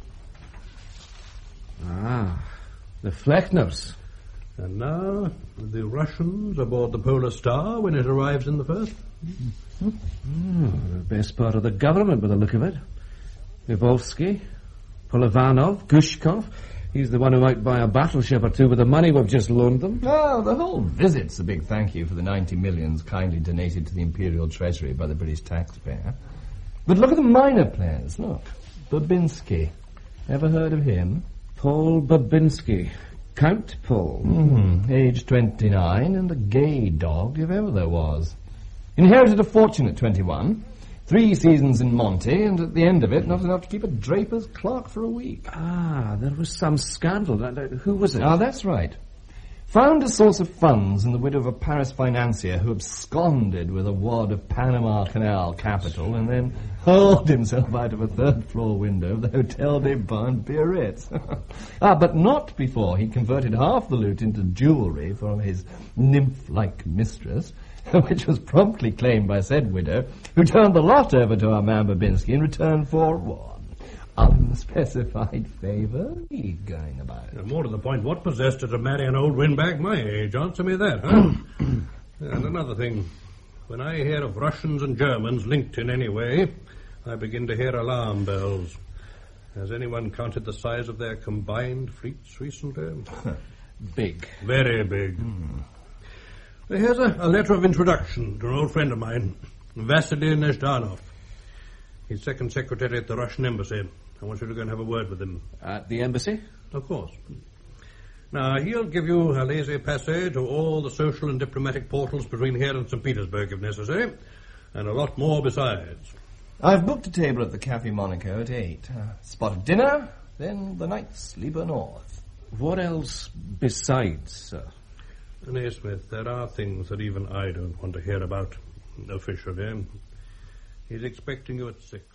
Ah, the Flechners. And now, the Russians aboard the Polar Star when it arrives in the Firth. Oh, the best part of the government, by the look of it. Vyvolsky, Polovanov, Gushkov. He's the one who might buy a battleship or two with the money we've just loaned them. Oh, the whole visit's a big thank you for the ninety millions kindly donated to the Imperial Treasury by the British taxpayer. But look at the minor players, look. Babinski. Ever heard of him? Paul Babinski. Count Paul. Mm-hmm. Age twenty-nine and a gay dog if ever there was. Inherited a fortune at twenty-one. Three seasons in Monty, and at the end of it, not enough to keep a draper's clerk for a week. Ah, there was some scandal. Who was it? Ah, that's right. Found a source of funds in the widow of a Paris financier who absconded with a wad of Panama Canal capital and then hurled himself out of a third-floor window of the Hotel des Bains Biarritz. ah, but not before he converted half the loot into jewellery for his nymph-like mistress, which was promptly claimed by said widow, who turned the lot over to our man Babinski in return for one unspecified favour he's going about. Now, more to the point, what possessed her to marry an old windbag my age? Answer me that, huh? And another thing, when I hear of Russians and Germans linked in any way, I begin to hear alarm bells. Has anyone counted the size of their combined fleets recently? Big. Very big. Hmm. Here's a, a letter of introduction to an old friend of mine, Vasily Nezhdanov. He's second secretary at the Russian embassy. I want you to go and have a word with him. At the embassy? Of course. Now, he'll give you a laissez-passer to all the social and diplomatic portals between here and Saint Petersburg, if necessary, and a lot more besides. I've booked a table at the Café Monaco at eight. Uh, spot of dinner, then the night's Lieber North. What else besides, sir? Naismith, there are things that even I don't want to hear about officially. He's expecting you at six.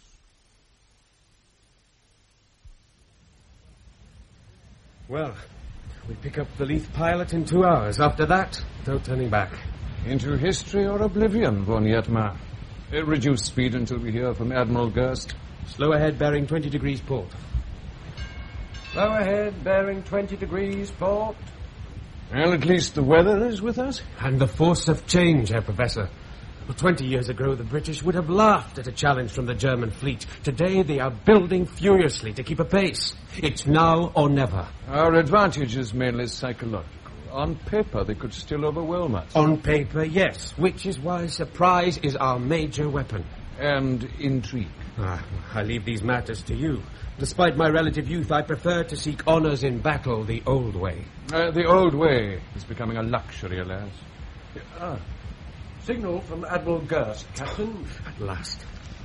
Well, we pick up the Leith pilot in two hours. After that, no turning back. Into history or oblivion, von Yetmar. Uh, reduce speed until we hear from Admiral Gerst. Slow ahead, bearing twenty degrees port. Slow ahead, bearing twenty degrees port. Well, at least the weather is with us. And the force of change, Herr Professor. Well, twenty years ago, the British would have laughed at a challenge from the German fleet. Today, they are building furiously to keep a pace. It's now or never. Our advantage is mainly psychological. On paper, they could still overwhelm us. On paper, yes. Which is why surprise is our major weapon. And intrigue. Ah, I leave these matters to you. Despite my relative youth, I prefer to seek honours in battle the old way. Uh, the old way is becoming a luxury, alas. Ah. Signal from Admiral Gurst, Captain. At last.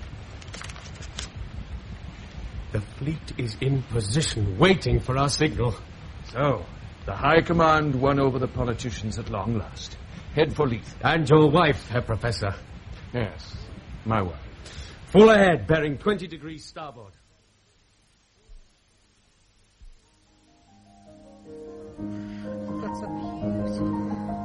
The fleet is in position, waiting for our signal. So, the High Command won over the politicians at long last. Head for Leith. And your wife, Herr Professor. Yes, my wife. Full ahead, bearing twenty degrees starboard. That's so beautiful.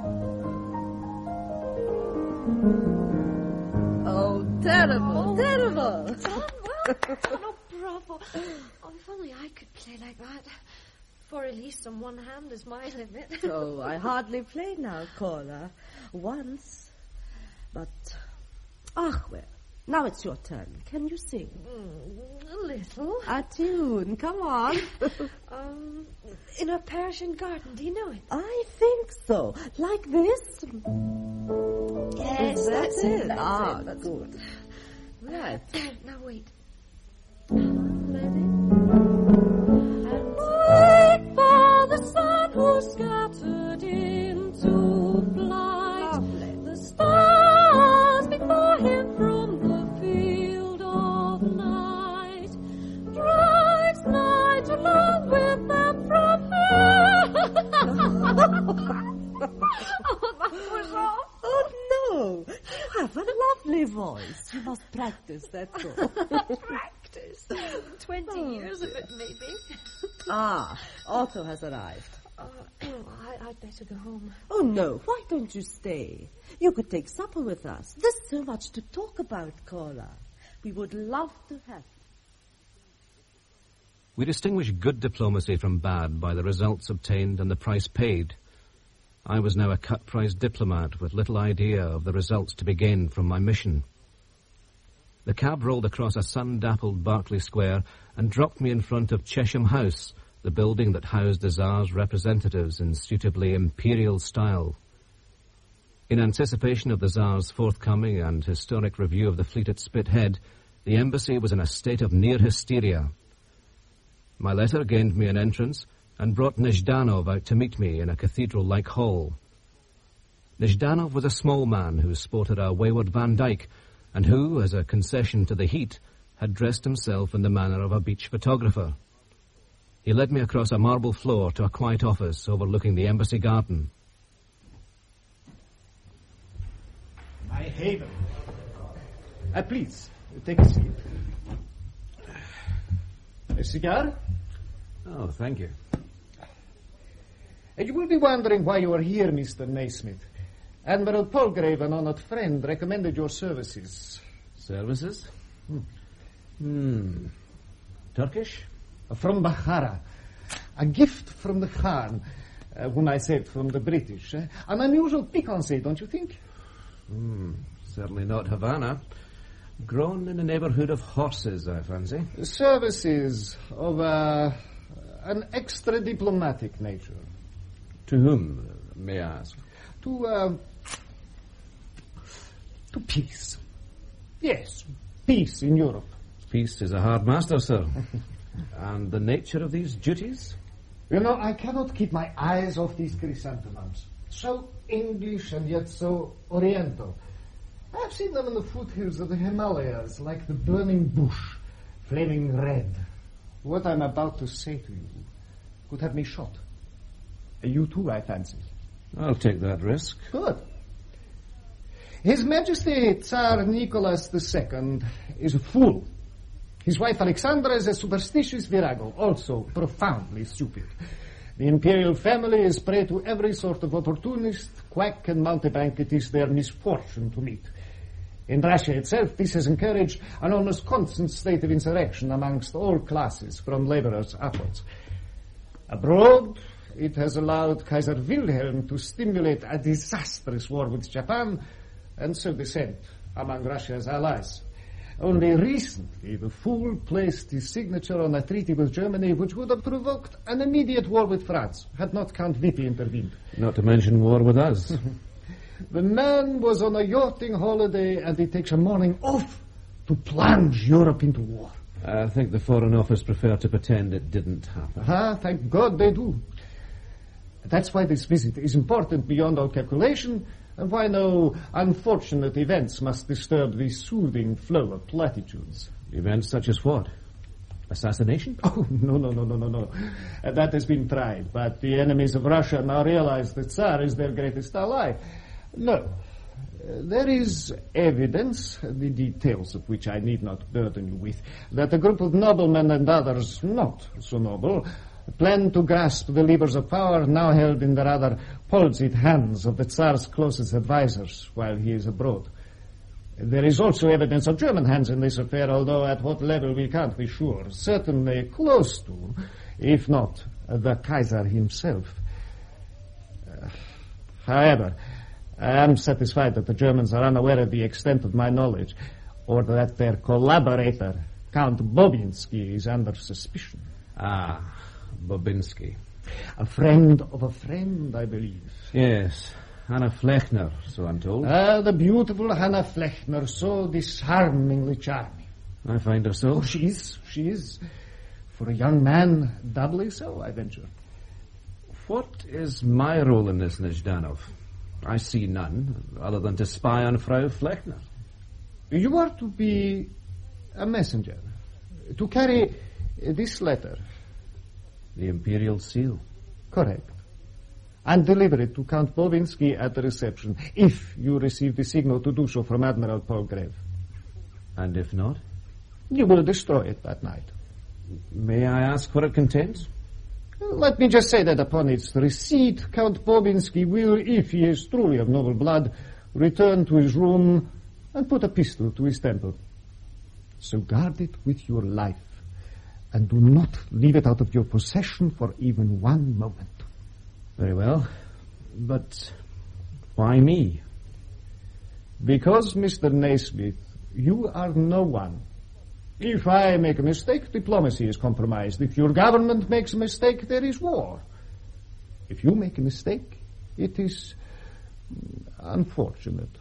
Oh, terrible, terrible. Oh, oh, bravo. Oh, if only I could play like that. Four release on one hand is my limit. Oh, I hardly play now, Caller. Once. But, ah, well, now it's your turn. Can you sing? Mm, a little. A tune, come on. um, in a Persian garden, do you know it? I think so. Like this? Yes, that's, that's it. it. That's ah, it. That's good. Right. Now wait. Wait for the sun who's scattered into flight. Lovely. The stars before him from the field of night. Drives night along with them from Oh, that was off. Oh, no. You have a lovely voice. You must practice, that's all. Practice. Twenty oh, years of it, maybe. Ah, Otto has arrived. Uh, I, I'd better go home. Oh, no. Why don't you stay? You could take supper with us. There's so much to talk about, Caller. We would love to have you. We distinguish good diplomacy from bad by the results obtained and the price paid. I was now a cut-price diplomat with little idea of the results to be gained from my mission. The cab rolled across a sun-dappled Berkeley Square and dropped me in front of Chesham House, the building that housed the Tsar's representatives in suitably imperial style. In anticipation of the Tsar's forthcoming and historic review of the fleet at Spithead, the embassy was in a state of near hysteria. My letter gained me an entrance and brought Nezhdanov out to meet me in a cathedral-like hall. Nezhdanov was a small man who sported a wayward Van Dyke, and who, as a concession to the heat, had dressed himself in the manner of a beach photographer. He led me across a marble floor to a quiet office overlooking the embassy garden. My haven. Uh, please, take a seat. A cigar? Oh, thank you. Uh, you will be wondering why you are here, Mister Naismith. Admiral Palgrave, an honored friend, recommended your services. Services? Hmm. hmm. Turkish? From Bukhara. A gift from the Khan. Uh, when I said from the British. Uh, an unusual piquancy, don't you think? Hmm. Certainly not Havana. Grown in the neighborhood of horses, I fancy. Services of uh, an extra-diplomatic nature. To whom, may I ask? To, uh, to peace. Yes, peace in Europe. Peace is a hard master, sir. And the nature of these duties? You know, I cannot keep my eyes off these chrysanthemums. So English and yet so Oriental. I've seen them in the foothills of the Himalayas, like the burning bush, flaming red. What I'm about to say to you could have me shot. You too, I fancy. I'll take that risk. Good. His Majesty Tsar Nicholas the Second is a fool. His wife Alexandra is a superstitious virago, also profoundly stupid. The imperial family is prey to every sort of opportunist, quack, and mountebank it is their misfortune to meet. In Russia itself, this has encouraged an almost constant state of insurrection amongst all classes, from laborers upwards. Abroad, it has allowed Kaiser Wilhelm to stimulate a disastrous war with Japan, and so dissent among Russia's allies. Only recently, the fool placed his signature on a treaty with Germany which would have provoked an immediate war with France, had not Count Witte intervened. Not to mention war with us. The man was on a yachting holiday, and he takes a morning off to plunge Europe into war. I think the Foreign Office prefer to pretend it didn't happen. Ah, thank God they do. That's why this visit is important beyond all calculation, And why no unfortunate events must disturb the soothing flow of platitudes. Events such as what? Assassination? Oh, no, no, no, no, no, no. Uh, that has been tried, but the enemies of Russia now realize the Tsar is their greatest ally. No. Uh, there is evidence, the details of which I need not burden you with, that a group of noblemen and others not so noble plan to grasp the levers of power now held in the rather palsied hands of the Tsar's closest advisers while he is abroad. There is also evidence of German hands in this affair, although at what level we can't be sure. Certainly close to, if not uh, the Kaiser himself. Uh, however, I am satisfied that the Germans are unaware of the extent of my knowledge, or that their collaborator, Count Bobinsky, is under suspicion. Ah, Bobinsky. A friend of a friend, I believe. Yes. Hannah Flechner, so I'm told. Ah, the beautiful Hannah Flechner, so disarmingly charming. I find her so. Oh, she is, she is. For a young man, doubly so, I venture. What is my role in this, Nezhdanov? I see none, other than to spy on Frau Flechner. You are to be a messenger, to carry this letter. The Imperial Seal? Correct. And deliver it to Count Bobinsky at the reception, if you receive the signal to do so from Admiral Polgrave. And if not? You will destroy it that night. May I ask what it contains? Let me just say that upon its receipt, Count Bobinsky will, if he is truly of noble blood, return to his room and put a pistol to his temple. So guard it with your life, and do not leave it out of your possession for even one moment. Very well. But why me? Because, Mister Naismith, you are no one. If I make a mistake, diplomacy is compromised. If your government makes a mistake, there is war. If you make a mistake, it is unfortunate.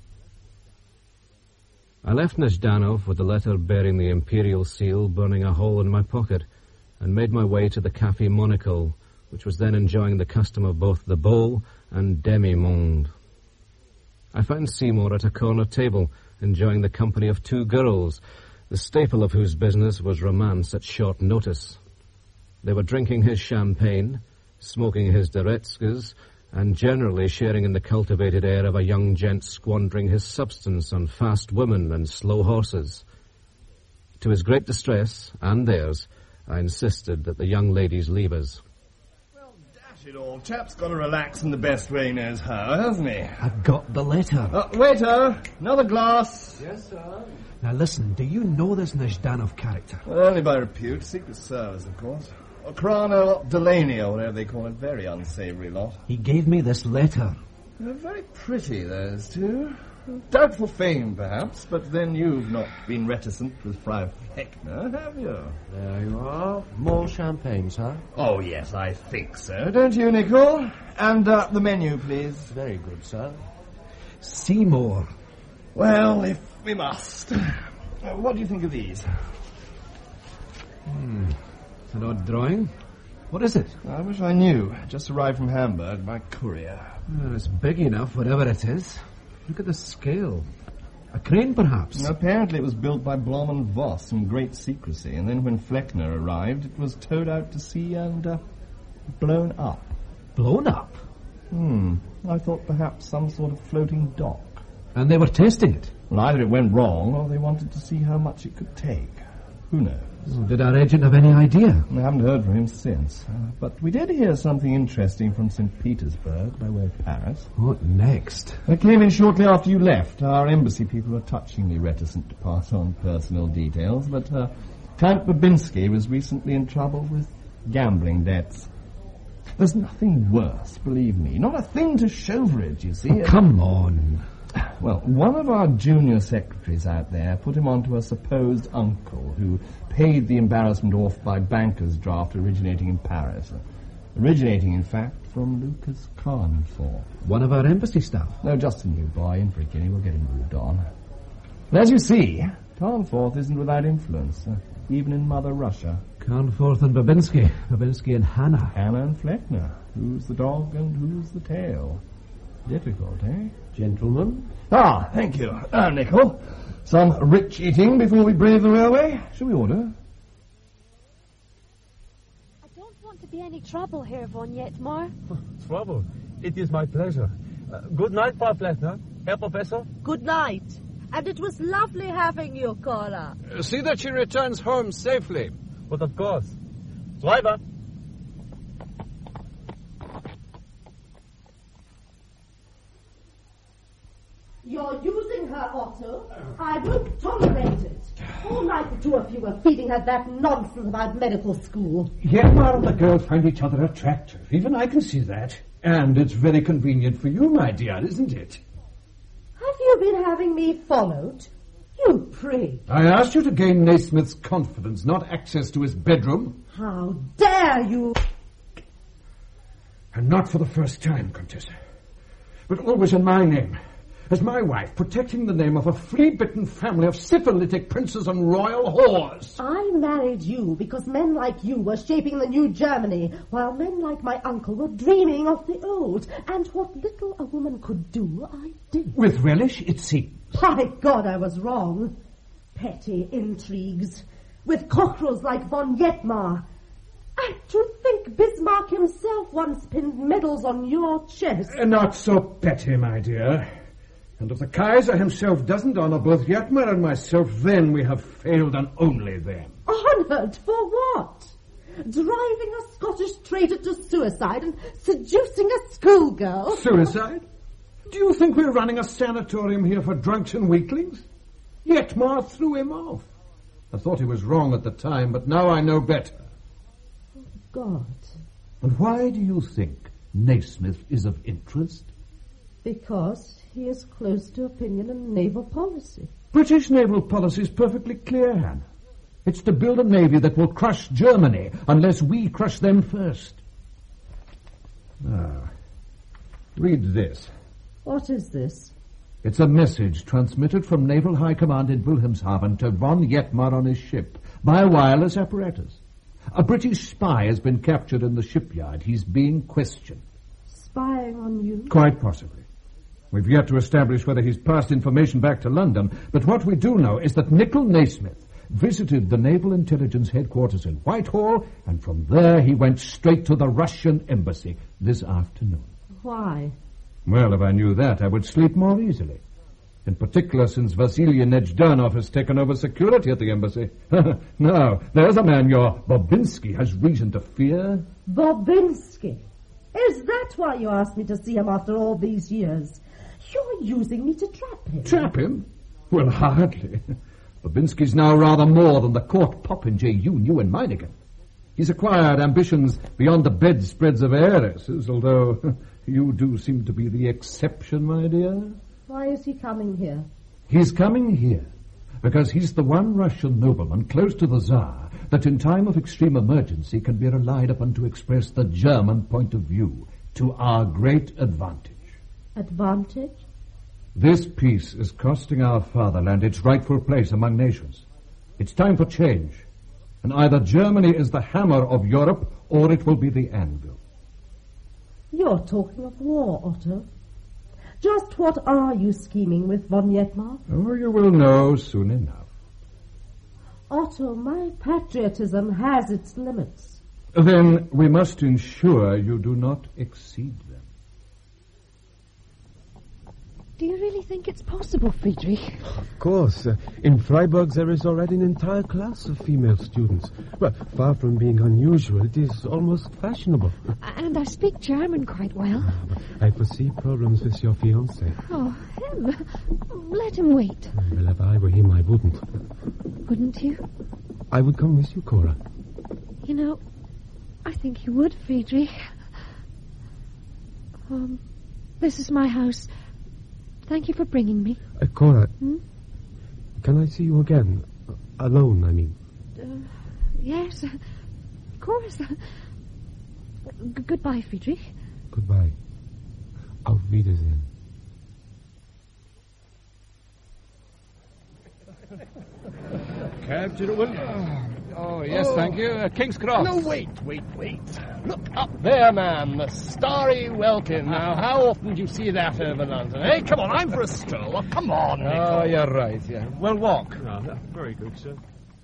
I left Nezhdanov with the letter bearing the Imperial Seal burning a hole in my pocket and made my way to the Café Monaco, which was then enjoying the custom of both the beau and demi-monde. I found Seymour at a corner table, enjoying the company of two girls, the staple of whose business was romance at short notice. They were drinking his champagne, smoking his Deretskas, and generally sharing in the cultivated air of a young gent squandering his substance on fast women and slow horses. To his great distress, and theirs, I insisted that the young ladies leave us. It all. Chap's got to relax in the best way he knows how, hasn't he? I've got the letter. Uh, waiter, another glass. Yes, sir. Now listen, do you know this Nezhdanov character? Well, only by repute. Secret Service, of course. Or Krano Delaney, or whatever they call it. Very unsavoury lot. He gave me this letter. They're very pretty, those two. Doubtful fame, perhaps, but then you've not been reticent with Frau Flechner, have you? There you are. More champagne, sir. Oh, yes, I think so. Don't you, Nicole? And uh, the menu, please. Very good, sir. Seymour. Well, if we must. Uh, what do you think of these? Hmm. An odd drawing. What is it? I wish I knew. Just arrived from Hamburg by courier. Well, it's big enough, whatever it is. Look at the scale. A crane, perhaps? No, apparently it was built by Blom and Voss in great secrecy, and then when Flechner arrived, it was towed out to sea and uh, blown up. Blown up? Hmm. I thought perhaps some sort of floating dock. And they were testing it? Well, either it went wrong, or they wanted to see how much it could take. Who knows? Oh, did our agent have any idea? I haven't heard from him since. Uh, but we did hear something interesting from Saint Petersburg by way of Paris. What next? It came in shortly after you left. Our embassy people are touchingly reticent to pass on personal details, but uh, Count Babinski was recently in trouble with gambling debts. There's nothing worse, believe me. Not a thing to show for it, you see. Oh, come on. Well, one of our junior secretaries out there put him onto a supposed uncle who paid the embarrassment off by banker's draft originating in Paris. Originating, in fact, from Lucas Carnforth. One of our embassy staff? No, just a new boy in for a guinea. We'll get him moved on. But as you see, Carnforth isn't without influence, uh, even in Mother Russia. Carnforth and Babinski. Babinski and Hannah. Hannah and Flechner. Who's the dog and who's the tail? Difficult, eh? Gentlemen. Ah, thank you. Ah, Nicol. Some rich eating before we brave the railway. Shall we order? I don't want to be any trouble here, von Yetmar. Trouble? It is my pleasure. Uh, good night, Frau Flettner. Herr Professor? Good night. And it was lovely having you, Cora. Uh, see that she returns home safely. But of course. Driver. You're using her, Otto. I won't tolerate it. All night the two of you were feeding her that nonsense about medical school. Yetmar and the girl find each other attractive. Even I can see that. And it's very convenient for you, my dear, isn't it? Have you been having me followed? You prig. I asked you to gain Naismith's confidence, not access to his bedroom. How dare you? And not for the first time, Contessa. But always in my name. As my wife, protecting the name of a flea-bitten family of syphilitic princes and royal whores. I married you because men like you were shaping the new Germany, while men like my uncle were dreaming of the old. And what little a woman could do, I did. With relish, it seems. By God, I was wrong. Petty intrigues. With cockerels like von Yetmar. And to think Bismarck himself once pinned medals on your chest. Uh, not so petty, my dear. And if the Kaiser himself doesn't honor both Yetmar and myself, then we have failed, and only then. Honored for what? Driving a Scottish traitor to suicide and seducing a schoolgirl? Suicide? Do you think we're running a sanatorium here for drunks and weaklings? Yetmar threw him off. I thought he was wrong at the time, but now I know better. God. And why do you think Naismith is of interest? Because he is close to opinion and naval policy. British naval policy is perfectly clear, Hannah. It's to build a navy that will crush Germany unless we crush them first. Now, read this. What is this? It's a message transmitted from Naval High Command in Wilhelmshaven to von Yetmar on his ship by wireless apparatus. A British spy has been captured in the shipyard. He's being questioned. Spying on you? Quite possibly. We've yet to establish whether he's passed information back to London, but what we do know is that Nicol Naismith visited the Naval Intelligence headquarters in Whitehall, and from there he went straight to the Russian embassy this afternoon. Why? Well, if I knew that, I would sleep more easily. In particular, since Vasily Nejdanov has taken over security at the embassy. Now, there's a man your Bobinsky has reason to fear. Bobinsky? Is that why you asked me to see him after all these years? You're using me to trap him. Trap him? Well, hardly. Bobinsky's now rather more than the court popinjay you knew in Meiningen. He's acquired ambitions beyond the bedspreads of heiresses, although you do seem to be the exception, my dear. Why is he coming here? He's coming here because he's the one Russian nobleman close to the Tsar that in time of extreme emergency can be relied upon to express the German point of view to our great advantage. Advantage? This peace is costing our fatherland its rightful place among nations. It's time for change. And either Germany is the hammer of Europe, or it will be the anvil. You're talking of war, Otto. Just what are you scheming with, von Yetmar? Oh, you will know soon enough. Otto, my patriotism has its limits. Then we must ensure you do not exceed them. Do you really think it's possible, Friedrich? Of course. Uh, in Freiburg there is already an entire class of female students. Well, far from being unusual, it is almost fashionable. And I speak German quite well. I foresee problems with your fiancé. Oh, him. Let him wait. Well, if I were him, I wouldn't. Wouldn't you? I would come with you, Cora. You know, I think you would, Friedrich. Um, this is my house. Thank you for bringing me. Uh, Cora, hmm? Can I see you again? Uh, alone, I mean. Uh, yes, uh, of course. Uh, g- goodbye, Friedrich. Goodbye. Auf Wiedersehen. Cab, gentlemen. Oh, yes, oh. Thank you. Uh, King's Cross. No, wait, wait, wait. Look up there, man, the starry welkin. Now, how often do you see that over London, eh? Come on, I'm for a stroll. Oh, come on, Nicholl. Oh, you're right, yeah. We'll walk. Oh, very good, sir.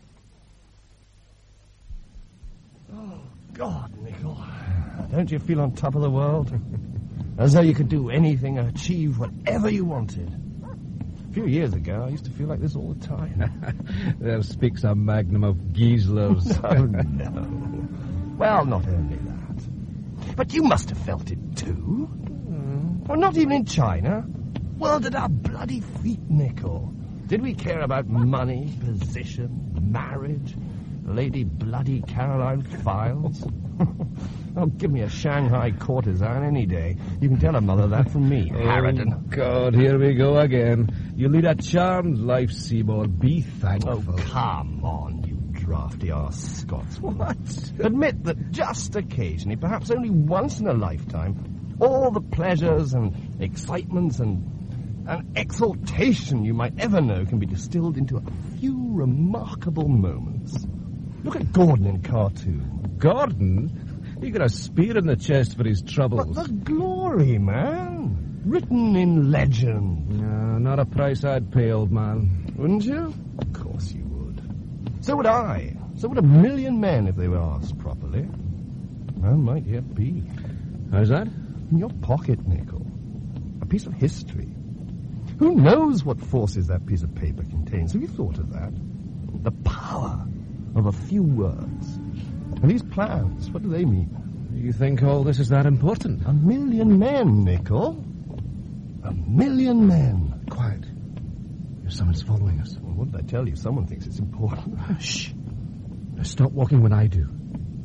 Oh, God, Nicholl. Don't you feel on top of the world? As though you could do anything, achieve whatever you wanted. A few years ago, I used to feel like this all the time. There speaks a magnum of Gieslers. Oh, no. Well, not only that. But you must have felt it, too. Mm. Well, not even in China. World at our bloody feet, Nicholl. Did we care about money, position, marriage, Lady Bloody Caroline Files? Oh, give me a Shanghai courtesan any day. You can tell her mother that from me, Oh, Harridan. God, here we go again. You lead a charmed life, Seymour. Be thankful. Oh, come on, you drafty arse Scots. What? Admit that just occasionally, perhaps only once in a lifetime, all the pleasures and excitements and, and exaltation you might ever know can be distilled into a few remarkable moments. Look at Gordon in cartoon. Gordon? He got a spear in the chest for his troubles. But the glory, man. Written in legend. No, not a price I'd pay, old man. Wouldn't you? Of course you would. So would I. So would a million men if they were asked properly. Well, might yet be. How's that? In your pocket, Nicholl. A piece of history. Who knows what forces that piece of paper contains? Have you thought of that? The power of a few words. And these plans, what do they mean? You think all this is that important? A million men, Nicholl. A million men. Quiet. There's someone's following us. Well, what did I tell you? Someone thinks it's important. Shh. Now stop walking when I do.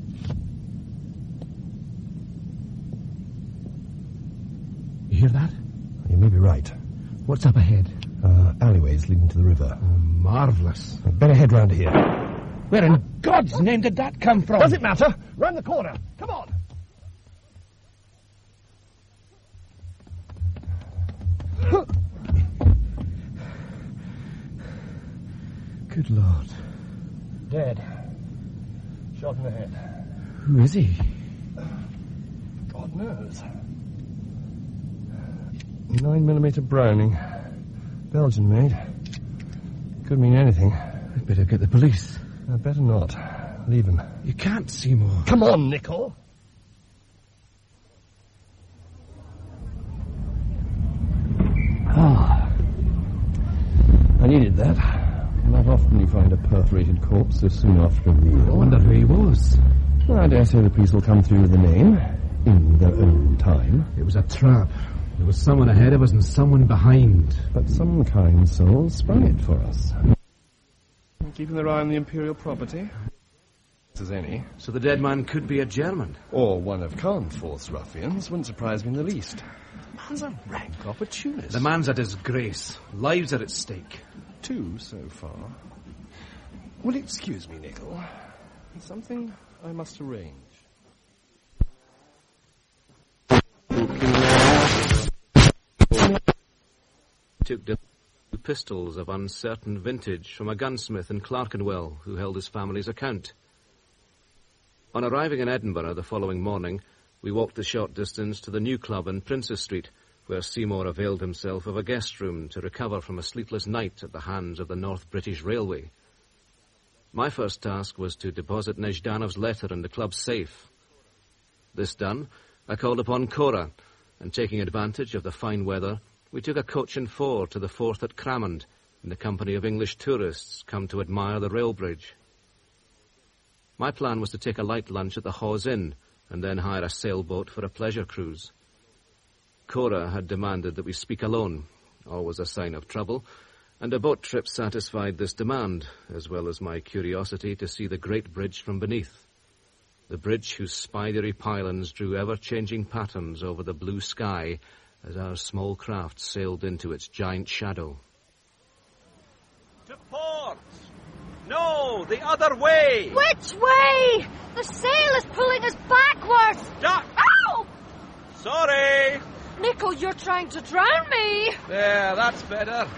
You hear that? You may be right. What's up ahead? Uh, alleyways leading to the river. Oh, marvellous. I'd better head round here. Where in God's name did that come from? Does it matter? Round the corner. Come on. Good Lord. Dead. Shot in the head. Who is he? God knows. Nine millimeter Browning. Belgian made. Could mean anything. I'd better get the police. I'd better not. Leave him. You can't, Seymour. Come on, Nicholl. Ah. I needed that. Not often you find a perforated corpse so soon after a meal. I wonder who he was. Well, I dare say the police will come through with the name. In their own time. It was a trap. There was someone ahead of us and someone behind. But some kind soul sprung it for us. Keeping their eye on the Imperial property. As any. So the dead man could be a German. Or one of Carnforth's ruffians. Wouldn't surprise me in the least. Man's a rank opportunist. The man's a disgrace. Lives are at stake. Two so far. Will you excuse me, Nicholl? There's something I must arrange. Took the pistols of uncertain vintage from a gunsmith in Clerkenwell who held his family's account. On arriving in Edinburgh the following morning, we walked the short distance to the new club in Princes Street, where Seymour availed himself of a guest room to recover from a sleepless night at the hands of the North British Railway. My first task was to deposit Nejdanov's letter in the club's safe. This done, I called upon Cora, and taking advantage of the fine weather, we took a coach and four to the Forth at Cramond in the company of English tourists come to admire the rail bridge. My plan was to take a light lunch at the Hawes Inn and then hire a sailboat for a pleasure cruise. Cora had demanded that we speak alone, always a sign of trouble, and a boat trip satisfied this demand, as well as my curiosity to see the great bridge from beneath. The bridge whose spidery pylons drew ever-changing patterns over the blue sky as our small craft sailed into its giant shadow. To port! No, the other way! Which way? The sail is pulling us backwards! Duck! Ow! Sorry! Nicholl, you're trying to drown me! There, that's better.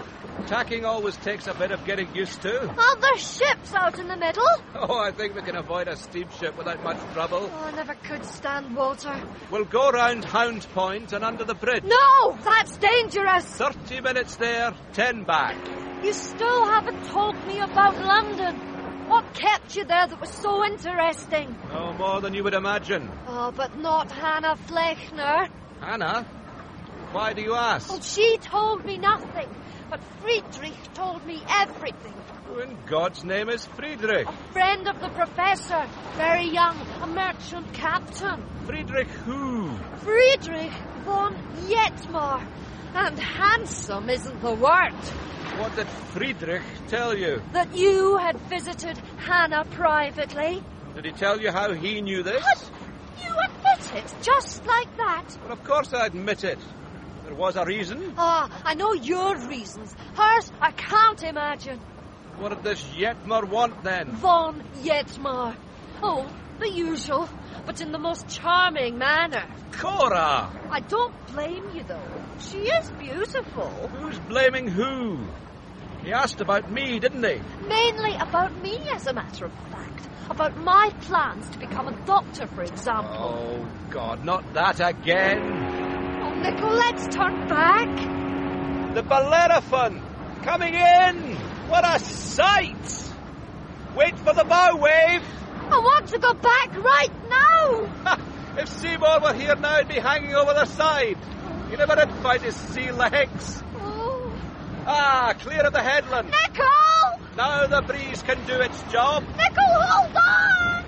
Tacking always takes a bit of getting used to. Aren't there ships out in the middle? Oh, I think we can avoid a steamship without much trouble. Oh, I never could stand water. We'll go round Hound Point and under the bridge. No, that's dangerous. Thirty minutes there, ten back. You still haven't told me about London. What kept you there that was so interesting? No more than you would imagine. Oh, but not Hannah Flechner. Hannah? Why do you ask? Oh, she told me nothing. But Friedrich told me everything. Who in God's name is Friedrich? A friend of the professor. Very young. A merchant captain. Friedrich who? Friedrich von Jetmar. And handsome isn't the word. What did Friedrich tell you? That you had visited Hannah privately. Did he tell you how he knew this? What? You admit it, just like that? Well, of course I admit it. There was a reason. Ah, I know your reasons. Hers, I can't imagine. What did this Jetmar want, then? Von Jetmar. Oh, the usual, but in the most charming manner. Cora! I don't blame you, though. She is beautiful. Who's blaming who? He asked about me, didn't he? Mainly about me, as a matter of fact. About my plans to become a doctor, for example. Oh, God, not that again. Nickel, let's turn back. The Bellerophon! Coming in! What a sight! Wait for the bow wave! I want to go back right now! If Seymour were here now, he'd be hanging over the side. He never did find his sea legs. Oh. Ah, clear of the headland. Nickel! Now the breeze can do its job. Nickel, hold on!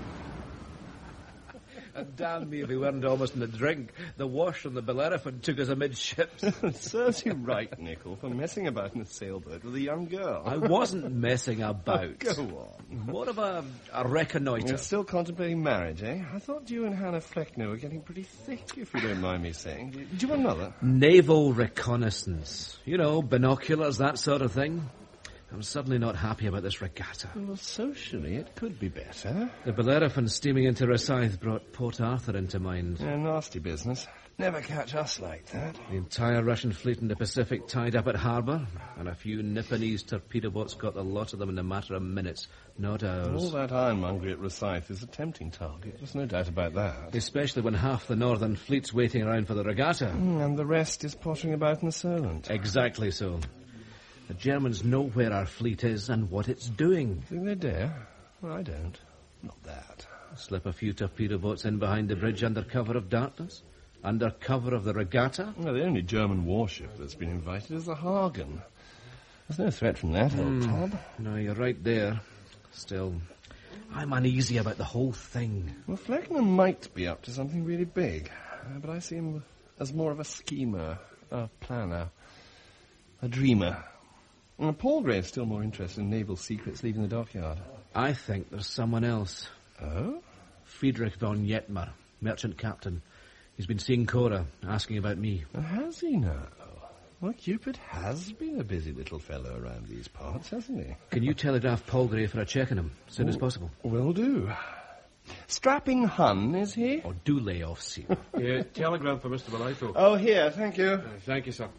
And damn me if we weren't almost in the drink. The wash on the Bellerophon took us amidships. It serves you right, Nickel, for messing about in a sailboat with a young girl. I wasn't messing about. Oh, go on. More of a, a reconnoiter. You're still contemplating marriage, eh? I thought you and Hannah Flechner were getting pretty thick, if you don't mind me saying. Do you, do you want another? Naval reconnaissance. You know, binoculars, that sort of thing. I'm suddenly not happy about this regatta. Well, socially, it could be better. The Bellerophon steaming into Rosyth brought Port Arthur into mind. Yeah, nasty business. Never catch us like that. The entire Russian fleet in the Pacific tied up at harbour, and a few Nipponese torpedo boats got the lot of them in a matter of minutes, not hours. All that ironmongery at Rosyth is a tempting target. There's no doubt about that. Especially when half the northern fleet's waiting around for the regatta. Mm, and the rest is pottering about in the Solent. Exactly so. The Germans know where our fleet is and what it's doing. Think they dare? Well, I don't. Not that. Slip a few torpedo boats in behind the bridge under cover of darkness? Under cover of the regatta? Well, the only German warship that's been invited is the Hagen. There's no threat from that, old mm. Todd. No, you're right there. Still, I'm uneasy about the whole thing. Well, Flechner might be up to something really big, uh, but I see him as more of a schemer, a planner, a dreamer. And Palgrave's still more interested in naval secrets leaving the dockyard. I think there's someone else. Oh? Friedrich von Jetmar, merchant captain. He's been seeing Cora, asking about me. And has he now? Well, Cupid has been a busy little fellow around these parts, hasn't he? Can you telegraph Palgrave for a check on him, as soon oh, as possible? Will do. Strapping Hun, is he? Oh, do lay off, Seymour. Yeah, telegram for Mister Belito. Oh, here, thank you. Uh, thank you, sir.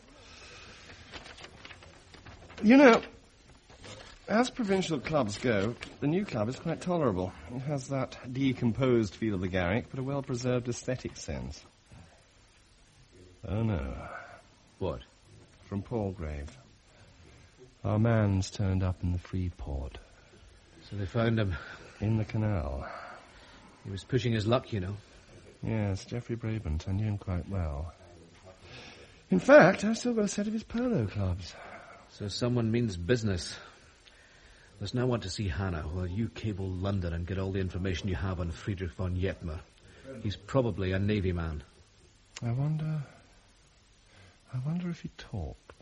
You know, as provincial clubs go, the new club is quite tolerable. It has that decomposed feel of the Garrick, but a well-preserved aesthetic sense. Oh, no. What? From Palgrave. Our man's turned up in the free port. So they found him? In the canal. He was pushing his luck, you know. Yes, Geoffrey Brabant. I knew him quite well. In fact, I've still got a set of his polo clubs. So someone means business. Let's now want to see Hannah while you cable London and get all the information you have on Friedrich von Jetmar. He's probably a Navy man. I wonder... I wonder if he talked.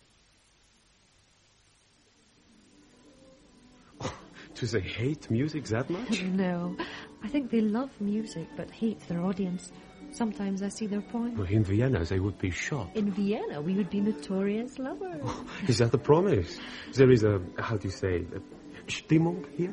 Do they hate music that much? No. I think they love music but hate their audience. Sometimes I see their point. Well, in Vienna, they would be shocked. In Vienna, we would be notorious lovers. Oh, is that a promise? There is a, how do you say, a Stimmung here? Absolutely.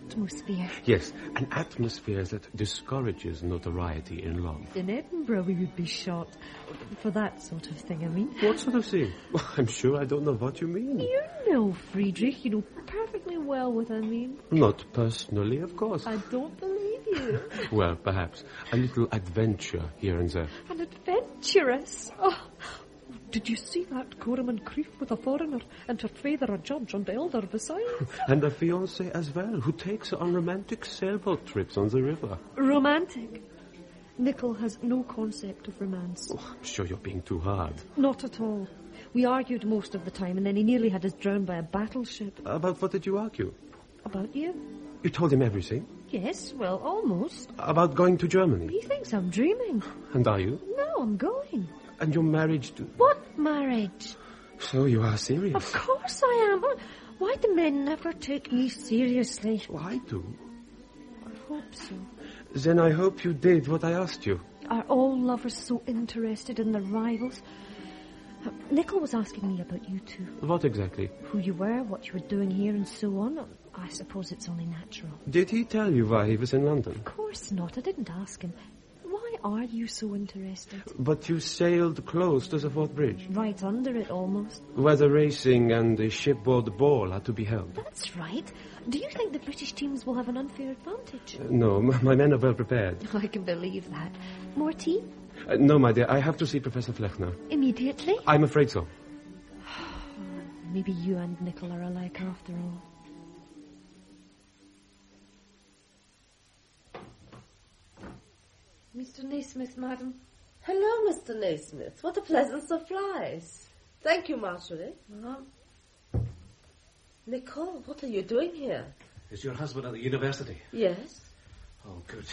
atmosphere. Yes, an atmosphere that discourages notoriety in love. In Edinburgh we would be shot. For that sort of thing, I mean. What sort of thing? Well, I'm sure I don't know what you mean. You know, Friedrich, you know perfectly well what I mean. Not personally, of course. I don't believe you. Well, perhaps. A little adventure here and there. An adventurous? Oh, did you see that Coraman Creef with a foreigner and her father a judge and elder besides? And a fiancé as well, who takes her on romantic sailboat trips on the river. Romantic? Nichol has no concept of romance. Oh, I'm sure you're being too hard. Not at all. We argued most of the time, and then he nearly had us drowned by a battleship. About what did you argue? About you. You told him everything? Yes, well, almost. About going to Germany? He thinks I'm dreaming. And are you? No, I'm going. And your marriage to... What marriage? So you are serious? Of course I am. Why do men never take me seriously? Well, I do. I hope so. Then I hope you did what I asked you. Are all lovers so interested in their rivals? Uh, Nichol was asking me about you two. What exactly? Who you were, what you were doing here, and so on. I suppose it's only natural. Did he tell you why he was in London? Of course not. I didn't ask him. Why are you so interested? But you sailed close to the Fort Bridge. Right under it, almost. Where the racing and the shipboard ball are to be held. That's right. Do you think the British teams will have an unfair advantage? Uh, no, m- my men are well prepared. I can believe that. More tea? Uh, no, my dear, I have to see Professor Flechner. Immediately? I'm afraid so. Maybe you and Nichol are alike after all. Mister Naismith, madam. Hello, Mister Naismith. What a pleasant surprise. Thank you, Marjorie. Uh-huh. Nicole, what are you doing here? Is your husband at the university? Yes. Oh, good.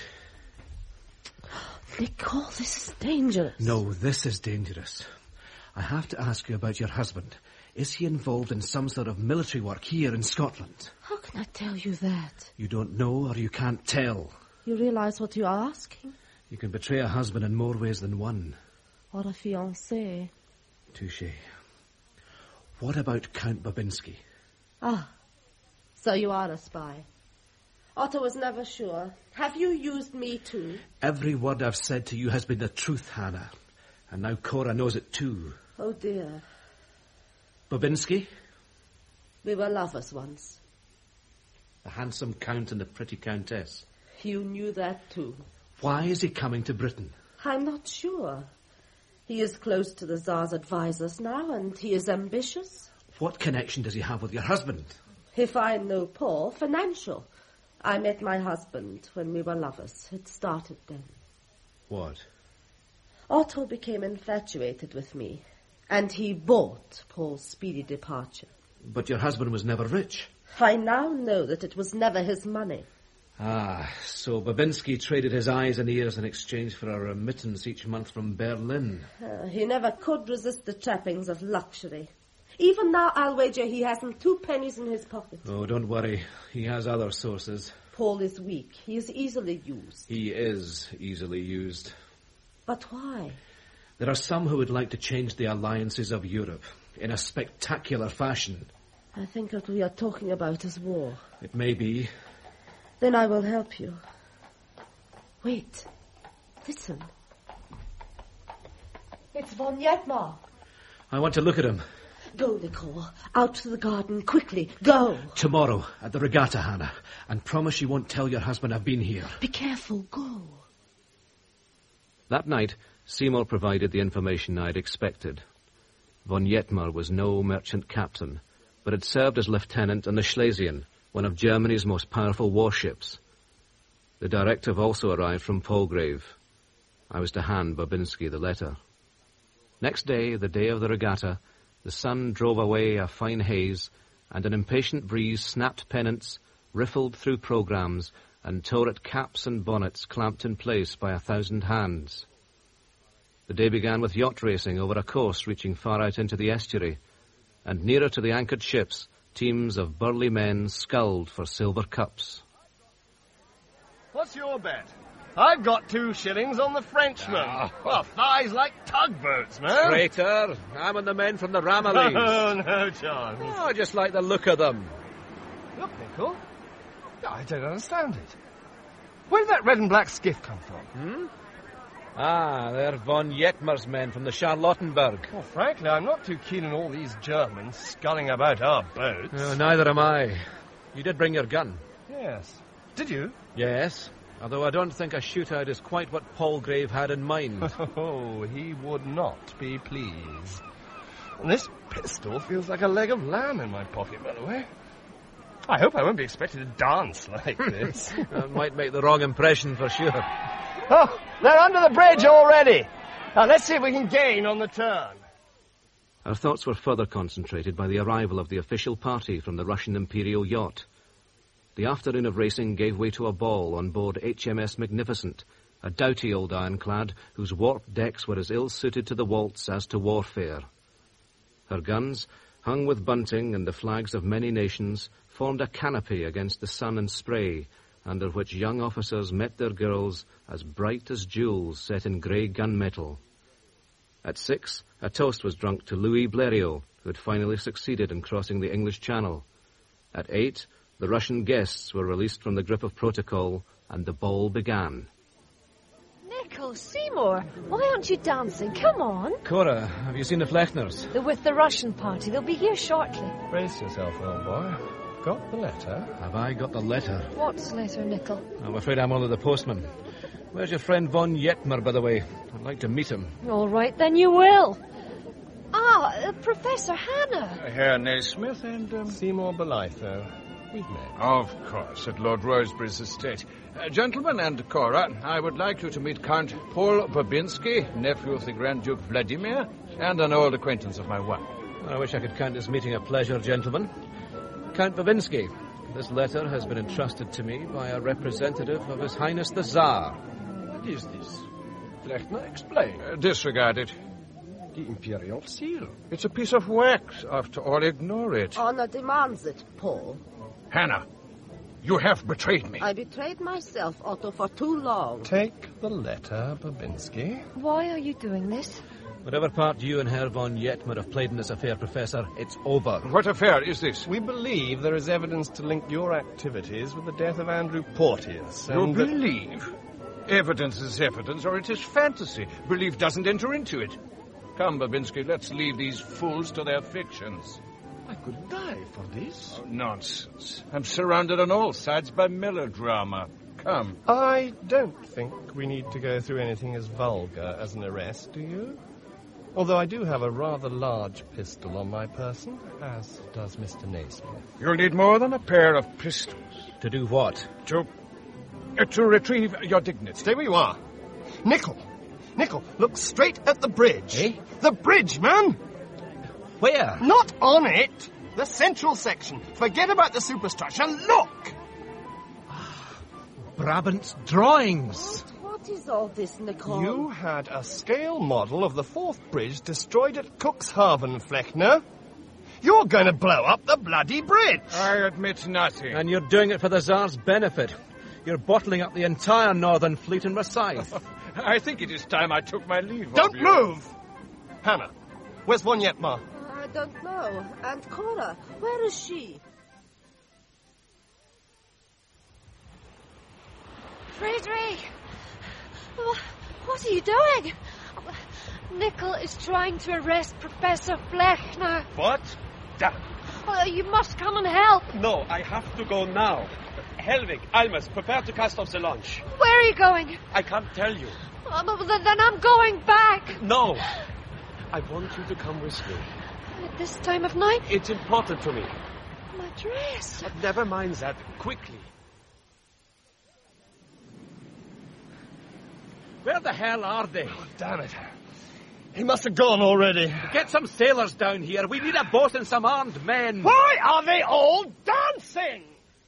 Nicole, this is dangerous. No, this is dangerous. I have to ask you about your husband. Is he involved in some sort of military work here in Scotland? How can I tell you that? You don't know or you can't tell. You realize what you are asking? You can betray a husband in more ways than one. Or a fiancé. Touché. What about Count Babinski? Ah, so you are a spy. Otto was never sure. Have you used me too? Every word I've said to you has been the truth, Hannah. And now Cora knows it too. Oh, dear. Babinski? We were lovers once. The handsome count and the pretty countess. You knew that too. Why is he coming to Britain? I'm not sure. He is close to the Tsar's advisors now, and he is ambitious. What connection does he have with your husband? If I know Paul, financial. I met my husband when we were lovers. It started then. What? Otto became infatuated with me, and he bought Paul's speedy departure. But your husband was never rich. I now know that it was never his money. Ah, so Babinski traded his eyes and ears in exchange for a remittance each month from Berlin. Uh, he never could resist the trappings of luxury. Even now, I'll wager he hasn't two pennies in his pocket. Oh, don't worry. He has other sources. Paul is weak. He is easily used. He is easily used. But why? There are some who would like to change the alliances of Europe in a spectacular fashion. I think what we are talking about is war. It may be. Then I will help you. Wait. Listen. It's von Jetmar. I want to look at him. Go, Nicole. Out to the garden, quickly. Go. Tomorrow, at the regatta, Hannah. And promise you won't tell your husband I've been here. Be careful. Go. That night, Seymour provided the information I'd expected. Von Jetmar was no merchant captain, but had served as lieutenant on the Schlesien, one of Germany's most powerful warships. The directive also arrived from Palgrave. I was to hand Babinski the letter. Next day, the day of the regatta, the sun drove away a fine haze, and an impatient breeze snapped pennants, riffled through programmes, and tore at caps and bonnets clamped in place by a thousand hands. The day began with yacht racing over a coast reaching far out into the estuary, and nearer to the anchored ships, teams of burly men sculled for silver cups. What's your bet? I've got two shillings on the Frenchman. Ah. Well, thighs like tugboats, man. Traitor. I'm on the men from the Ramillies. Oh, no chance. Oh, I just like the look of them. Look, Nicole. I don't understand it. Where did that red and black skiff come from? Hmm? Ah, they're von Jetmer's men from the Charlottenburg. Well, frankly, I'm not too keen on all these Germans sculling about our boats. Oh, neither am I. You did bring your gun. Yes. Did you? Yes. Although I don't think a shootout is quite what Palgrave had in mind. Oh, he would not be pleased. And this pistol feels like a leg of lamb in my pocket, by the way. I hope I won't be expected to dance like this. That might make the wrong impression for sure. Oh, they're under the bridge already. Now, let's see if we can gain on the turn. Our thoughts were further concentrated by the arrival of the official party from the Russian Imperial yacht. The afternoon of racing gave way to a ball on board H M S Magnificent, a doughty old ironclad whose warped decks were as ill-suited to the waltz as to warfare. Her guns, hung with bunting and the flags of many nations, formed a canopy against the sun and spray, under which young officers met their girls as bright as jewels set in grey gunmetal. At six, a toast was drunk to Louis Blériot, who had finally succeeded in crossing the English Channel. At eight, the Russian guests were released from the grip of protocol, and the ball began. Nickel, Seymour, why aren't you dancing? Come on. Cora, have you seen the Flechners? They're with the Russian party. They'll be here shortly. Brace yourself, old boy. Got the letter? Have I got the letter? What's letter, Nickel? I'm afraid I'm only the postman. Where's your friend von Jetmer, by the way? I'd like to meet him. All right, then you will. Ah, uh, Professor Hannah. Uh, Herr Naismith and... Um... Seymour Belitho. We've met. Of course, at Lord Rosebery's estate. Uh, gentlemen and Cora, I would like you to meet Count Paul Babinski, nephew of the Grand Duke Vladimir, and an old acquaintance of my wife. I wish I could count this meeting a pleasure, gentlemen. Count Babinski, this letter has been entrusted to me by a representative of His Highness the Tsar. What is this? Flechner, explain. Uh, disregard it. The Imperial seal. It's a piece of wax. After all, ignore it. Honor demands it, Paul. Hannah, you have betrayed me. I betrayed myself, Otto, for too long. Take the letter, Babinski. Why are you doing this? Whatever part you and Herr von Jetmer have played in this affair, Professor, it's over. What affair is this? We believe there is evidence to link your activities with the death of Andrew Porteous. You and believe? Evidence is evidence, or it is fantasy. Belief doesn't enter into it. Come, Babinski, let's leave these fools to their fictions. I could die for this. Oh, nonsense. I'm surrounded on all sides by melodrama. Come. I don't think we need to go through anything as vulgar as an arrest, do you? Although I do have a rather large pistol on my person, as does Mister Naismith. You'll need more than a pair of pistols. To do what? To... Uh, to retrieve your dignity. Stay where you are. Nickel! Nickel, look straight at the bridge. Eh? The bridge, man! Where? Not on it! The central section. Forget about the superstructure. Look! Brabant's drawings. What is all this, Nicole? You had a scale model of the fourth bridge destroyed at Cuxhaven, Flechner. You're going to blow up the bloody bridge. I admit nothing. And you're doing it for the Tsar's benefit. You're bottling up the entire Northern Fleet in Rosyth. I think it is time I took my leave. Don't of you. move! Hannah, where's von Jetmer? I don't know. And Cora, where is she? Frederick! What are you doing? Nickel is trying to arrest Professor Flechner. What? Damn. Oh, you must come and help. No, I have to go now. Helvig, Almas, prepare to cast off the launch. Where are you going? I can't tell you. Oh, but then then I'm going back. No. I want you to come with me. At this time of night? It's important to me. My dress. But never mind that. Quickly. Where the hell are they? Oh, damn it. He must have gone already. Get some sailors down here. We need a boat and some armed men. Why are they all dancing?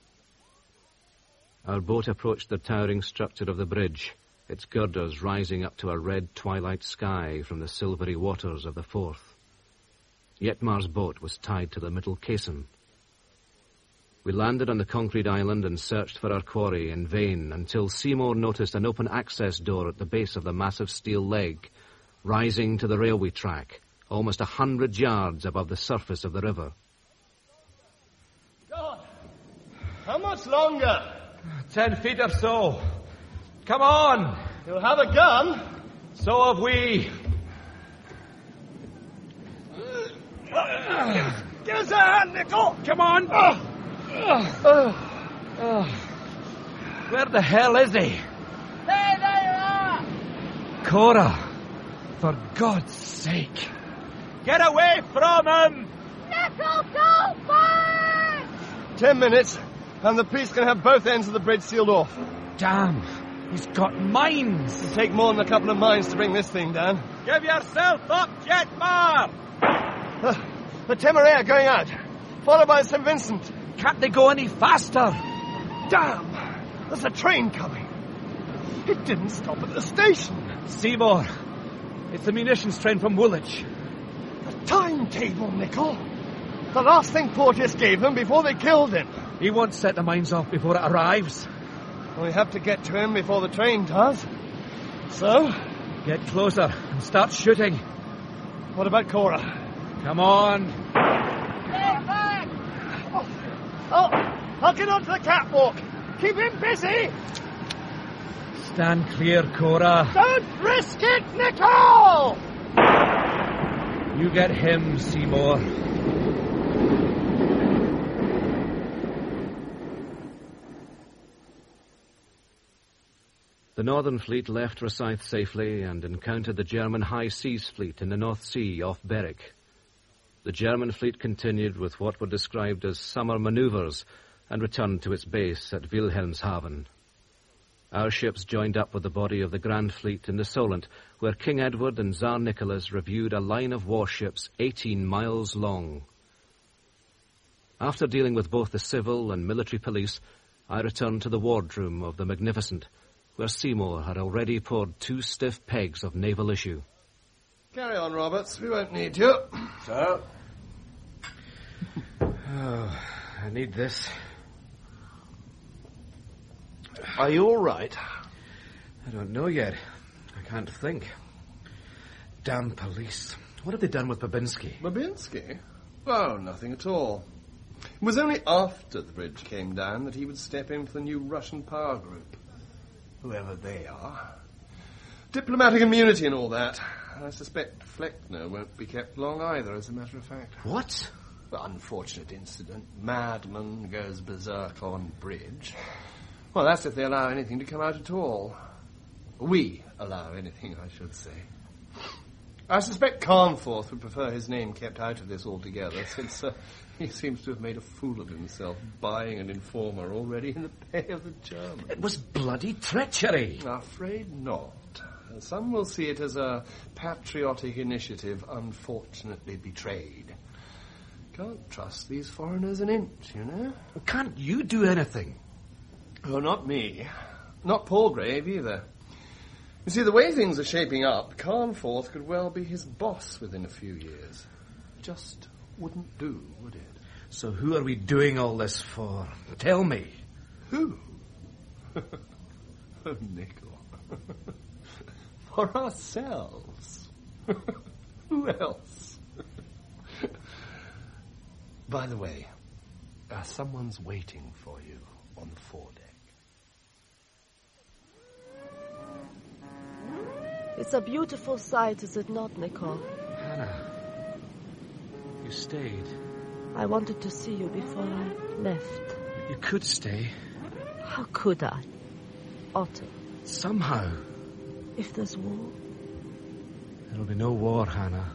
Our boat approached the towering structure of the bridge, its girders rising up to a red twilight sky from the silvery waters of the Forth. Jetmar's boat was tied to the middle caisson. We landed on the concrete island and searched for our quarry in vain until Seymour noticed an open access door at the base of the massive steel leg, rising to the railway track, almost a hundred yards above the surface of the river. God! How much longer? Ten feet or so. Come on! You'll have a gun? So have we. Give us a hand, Nickel! Come on! Oh. Oh. Oh. Where the hell is he? There, there you are! Cora, for God's sake. Get away from him! Nickel, don't fight! Ten minutes, and the police can have both ends of the bridge sealed off. Damn, he's got mines. It'll take more than a couple of mines to bring this thing down. Give yourself up, Jetmar! Uh, the Temeraire are going out, followed by Saint Vincent. Can't they go any faster? Damn! There's a train coming. It didn't stop at the station. Seymour, it's the munitions train from Woolwich. The timetable, Nickel. The last thing Porteous gave them before they killed him. He won't set the mines off before it arrives. We have to get to him before the train does. So? Get closer and start shooting. What about Cora? Come on. Stay back! Oh, oh, I'll get onto the catwalk. Keep him busy. Stand clear, Cora. Don't risk it, Nickel! You get him, Seymour. The Northern Fleet left Rosyth safely and encountered the German High Seas Fleet in the North Sea off Berwick. The German fleet continued with what were described as summer manoeuvres and returned to its base at Wilhelmshaven. Our ships joined up with the body of the Grand Fleet in the Solent, where King Edward and Tsar Nicholas reviewed a line of warships eighteen miles long. After dealing with both the civil and military police, I returned to the wardroom of the Magnificent, where Seymour had already poured two stiff pegs of naval issue. Carry on, Roberts. We won't need you. Sir? Oh, I need this. Are you all right? I don't know yet. I can't think. Damn police. What have they done with Babinski? Babinski? Oh, nothing at all. It was only after the bridge came down that he would step in for the new Russian power group. Whoever they are. Diplomatic immunity and all that. I suspect Fleckner won't be kept long either, as a matter of fact. What? Unfortunate incident. Madman goes berserk on bridge. Well, that's if they allow anything to come out at all. We allow anything, I should say. I suspect Carnforth would prefer his name kept out of this altogether, since uh, he seems to have made a fool of himself, buying an informer already in the pay of the Germans. It was bloody treachery. Afraid not. Some will see it as a patriotic initiative unfortunately betrayed. Can't trust these foreigners an inch, you know? Can't you do anything? Oh, not me. Not Palgrave either. You see, the way things are shaping up, Carnforth could well be his boss within a few years. Just wouldn't do, would it? So who are we doing all this for? Tell me. Who? Oh, Nickel. For ourselves. Who else? By the way, uh, someone's waiting for you on the foredeck. It's a beautiful sight, is it not, Nicole? Hannah, you stayed. I wanted to see you before I left. You could stay. How could I? Otto. Somehow. If there's war. There'll be no war, Hannah.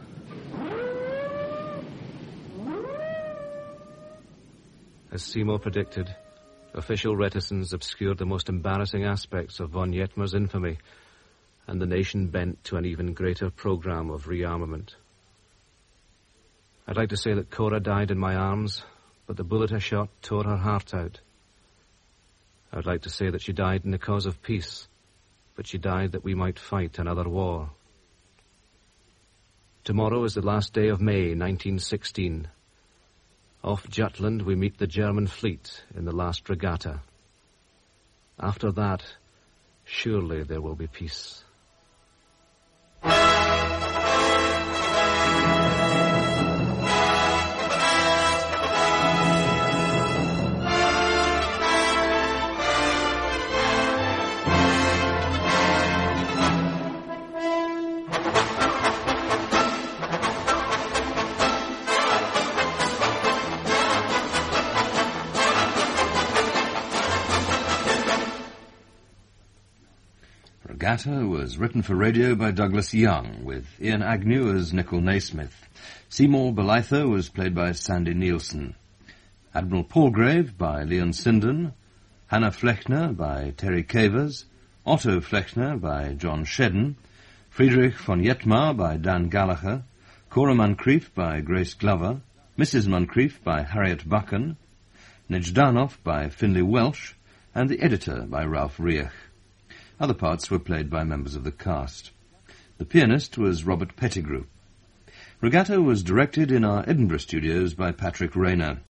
As Seymour predicted, official reticence obscured the most embarrassing aspects of von Jetmer's infamy, and the nation bent to an even greater program of rearmament. I'd like to say that Cora died in my arms, but the bullet I shot tore her heart out. I'd like to say that she died in the cause of peace, but she died that we might fight another war. Tomorrow is the last day of May, nineteen sixteen. Off Jutland we meet the German fleet in the last regatta. After that, surely there will be peace. Regatta was written for radio by Douglas Young, with Ian Agnew as Nicol Naismith. Seymour Belitho was played by Sandy Nielsen. Admiral Palgrave by Leon Sinden. Hannah Flechner by Terry Cavers. Otto Flechner by John Shedden. Friedrich von Jetmar by Dan Gallagher. Cora Moncrief by Grace Glover. Missus Moncrief by Harriet Buchan. Nejdanov by Finlay Welsh. And the editor by Ralph Riech. Other parts were played by members of the cast. The pianist was Robert Pettigrew. Regatta was directed in our Edinburgh studios by Patrick Rayner.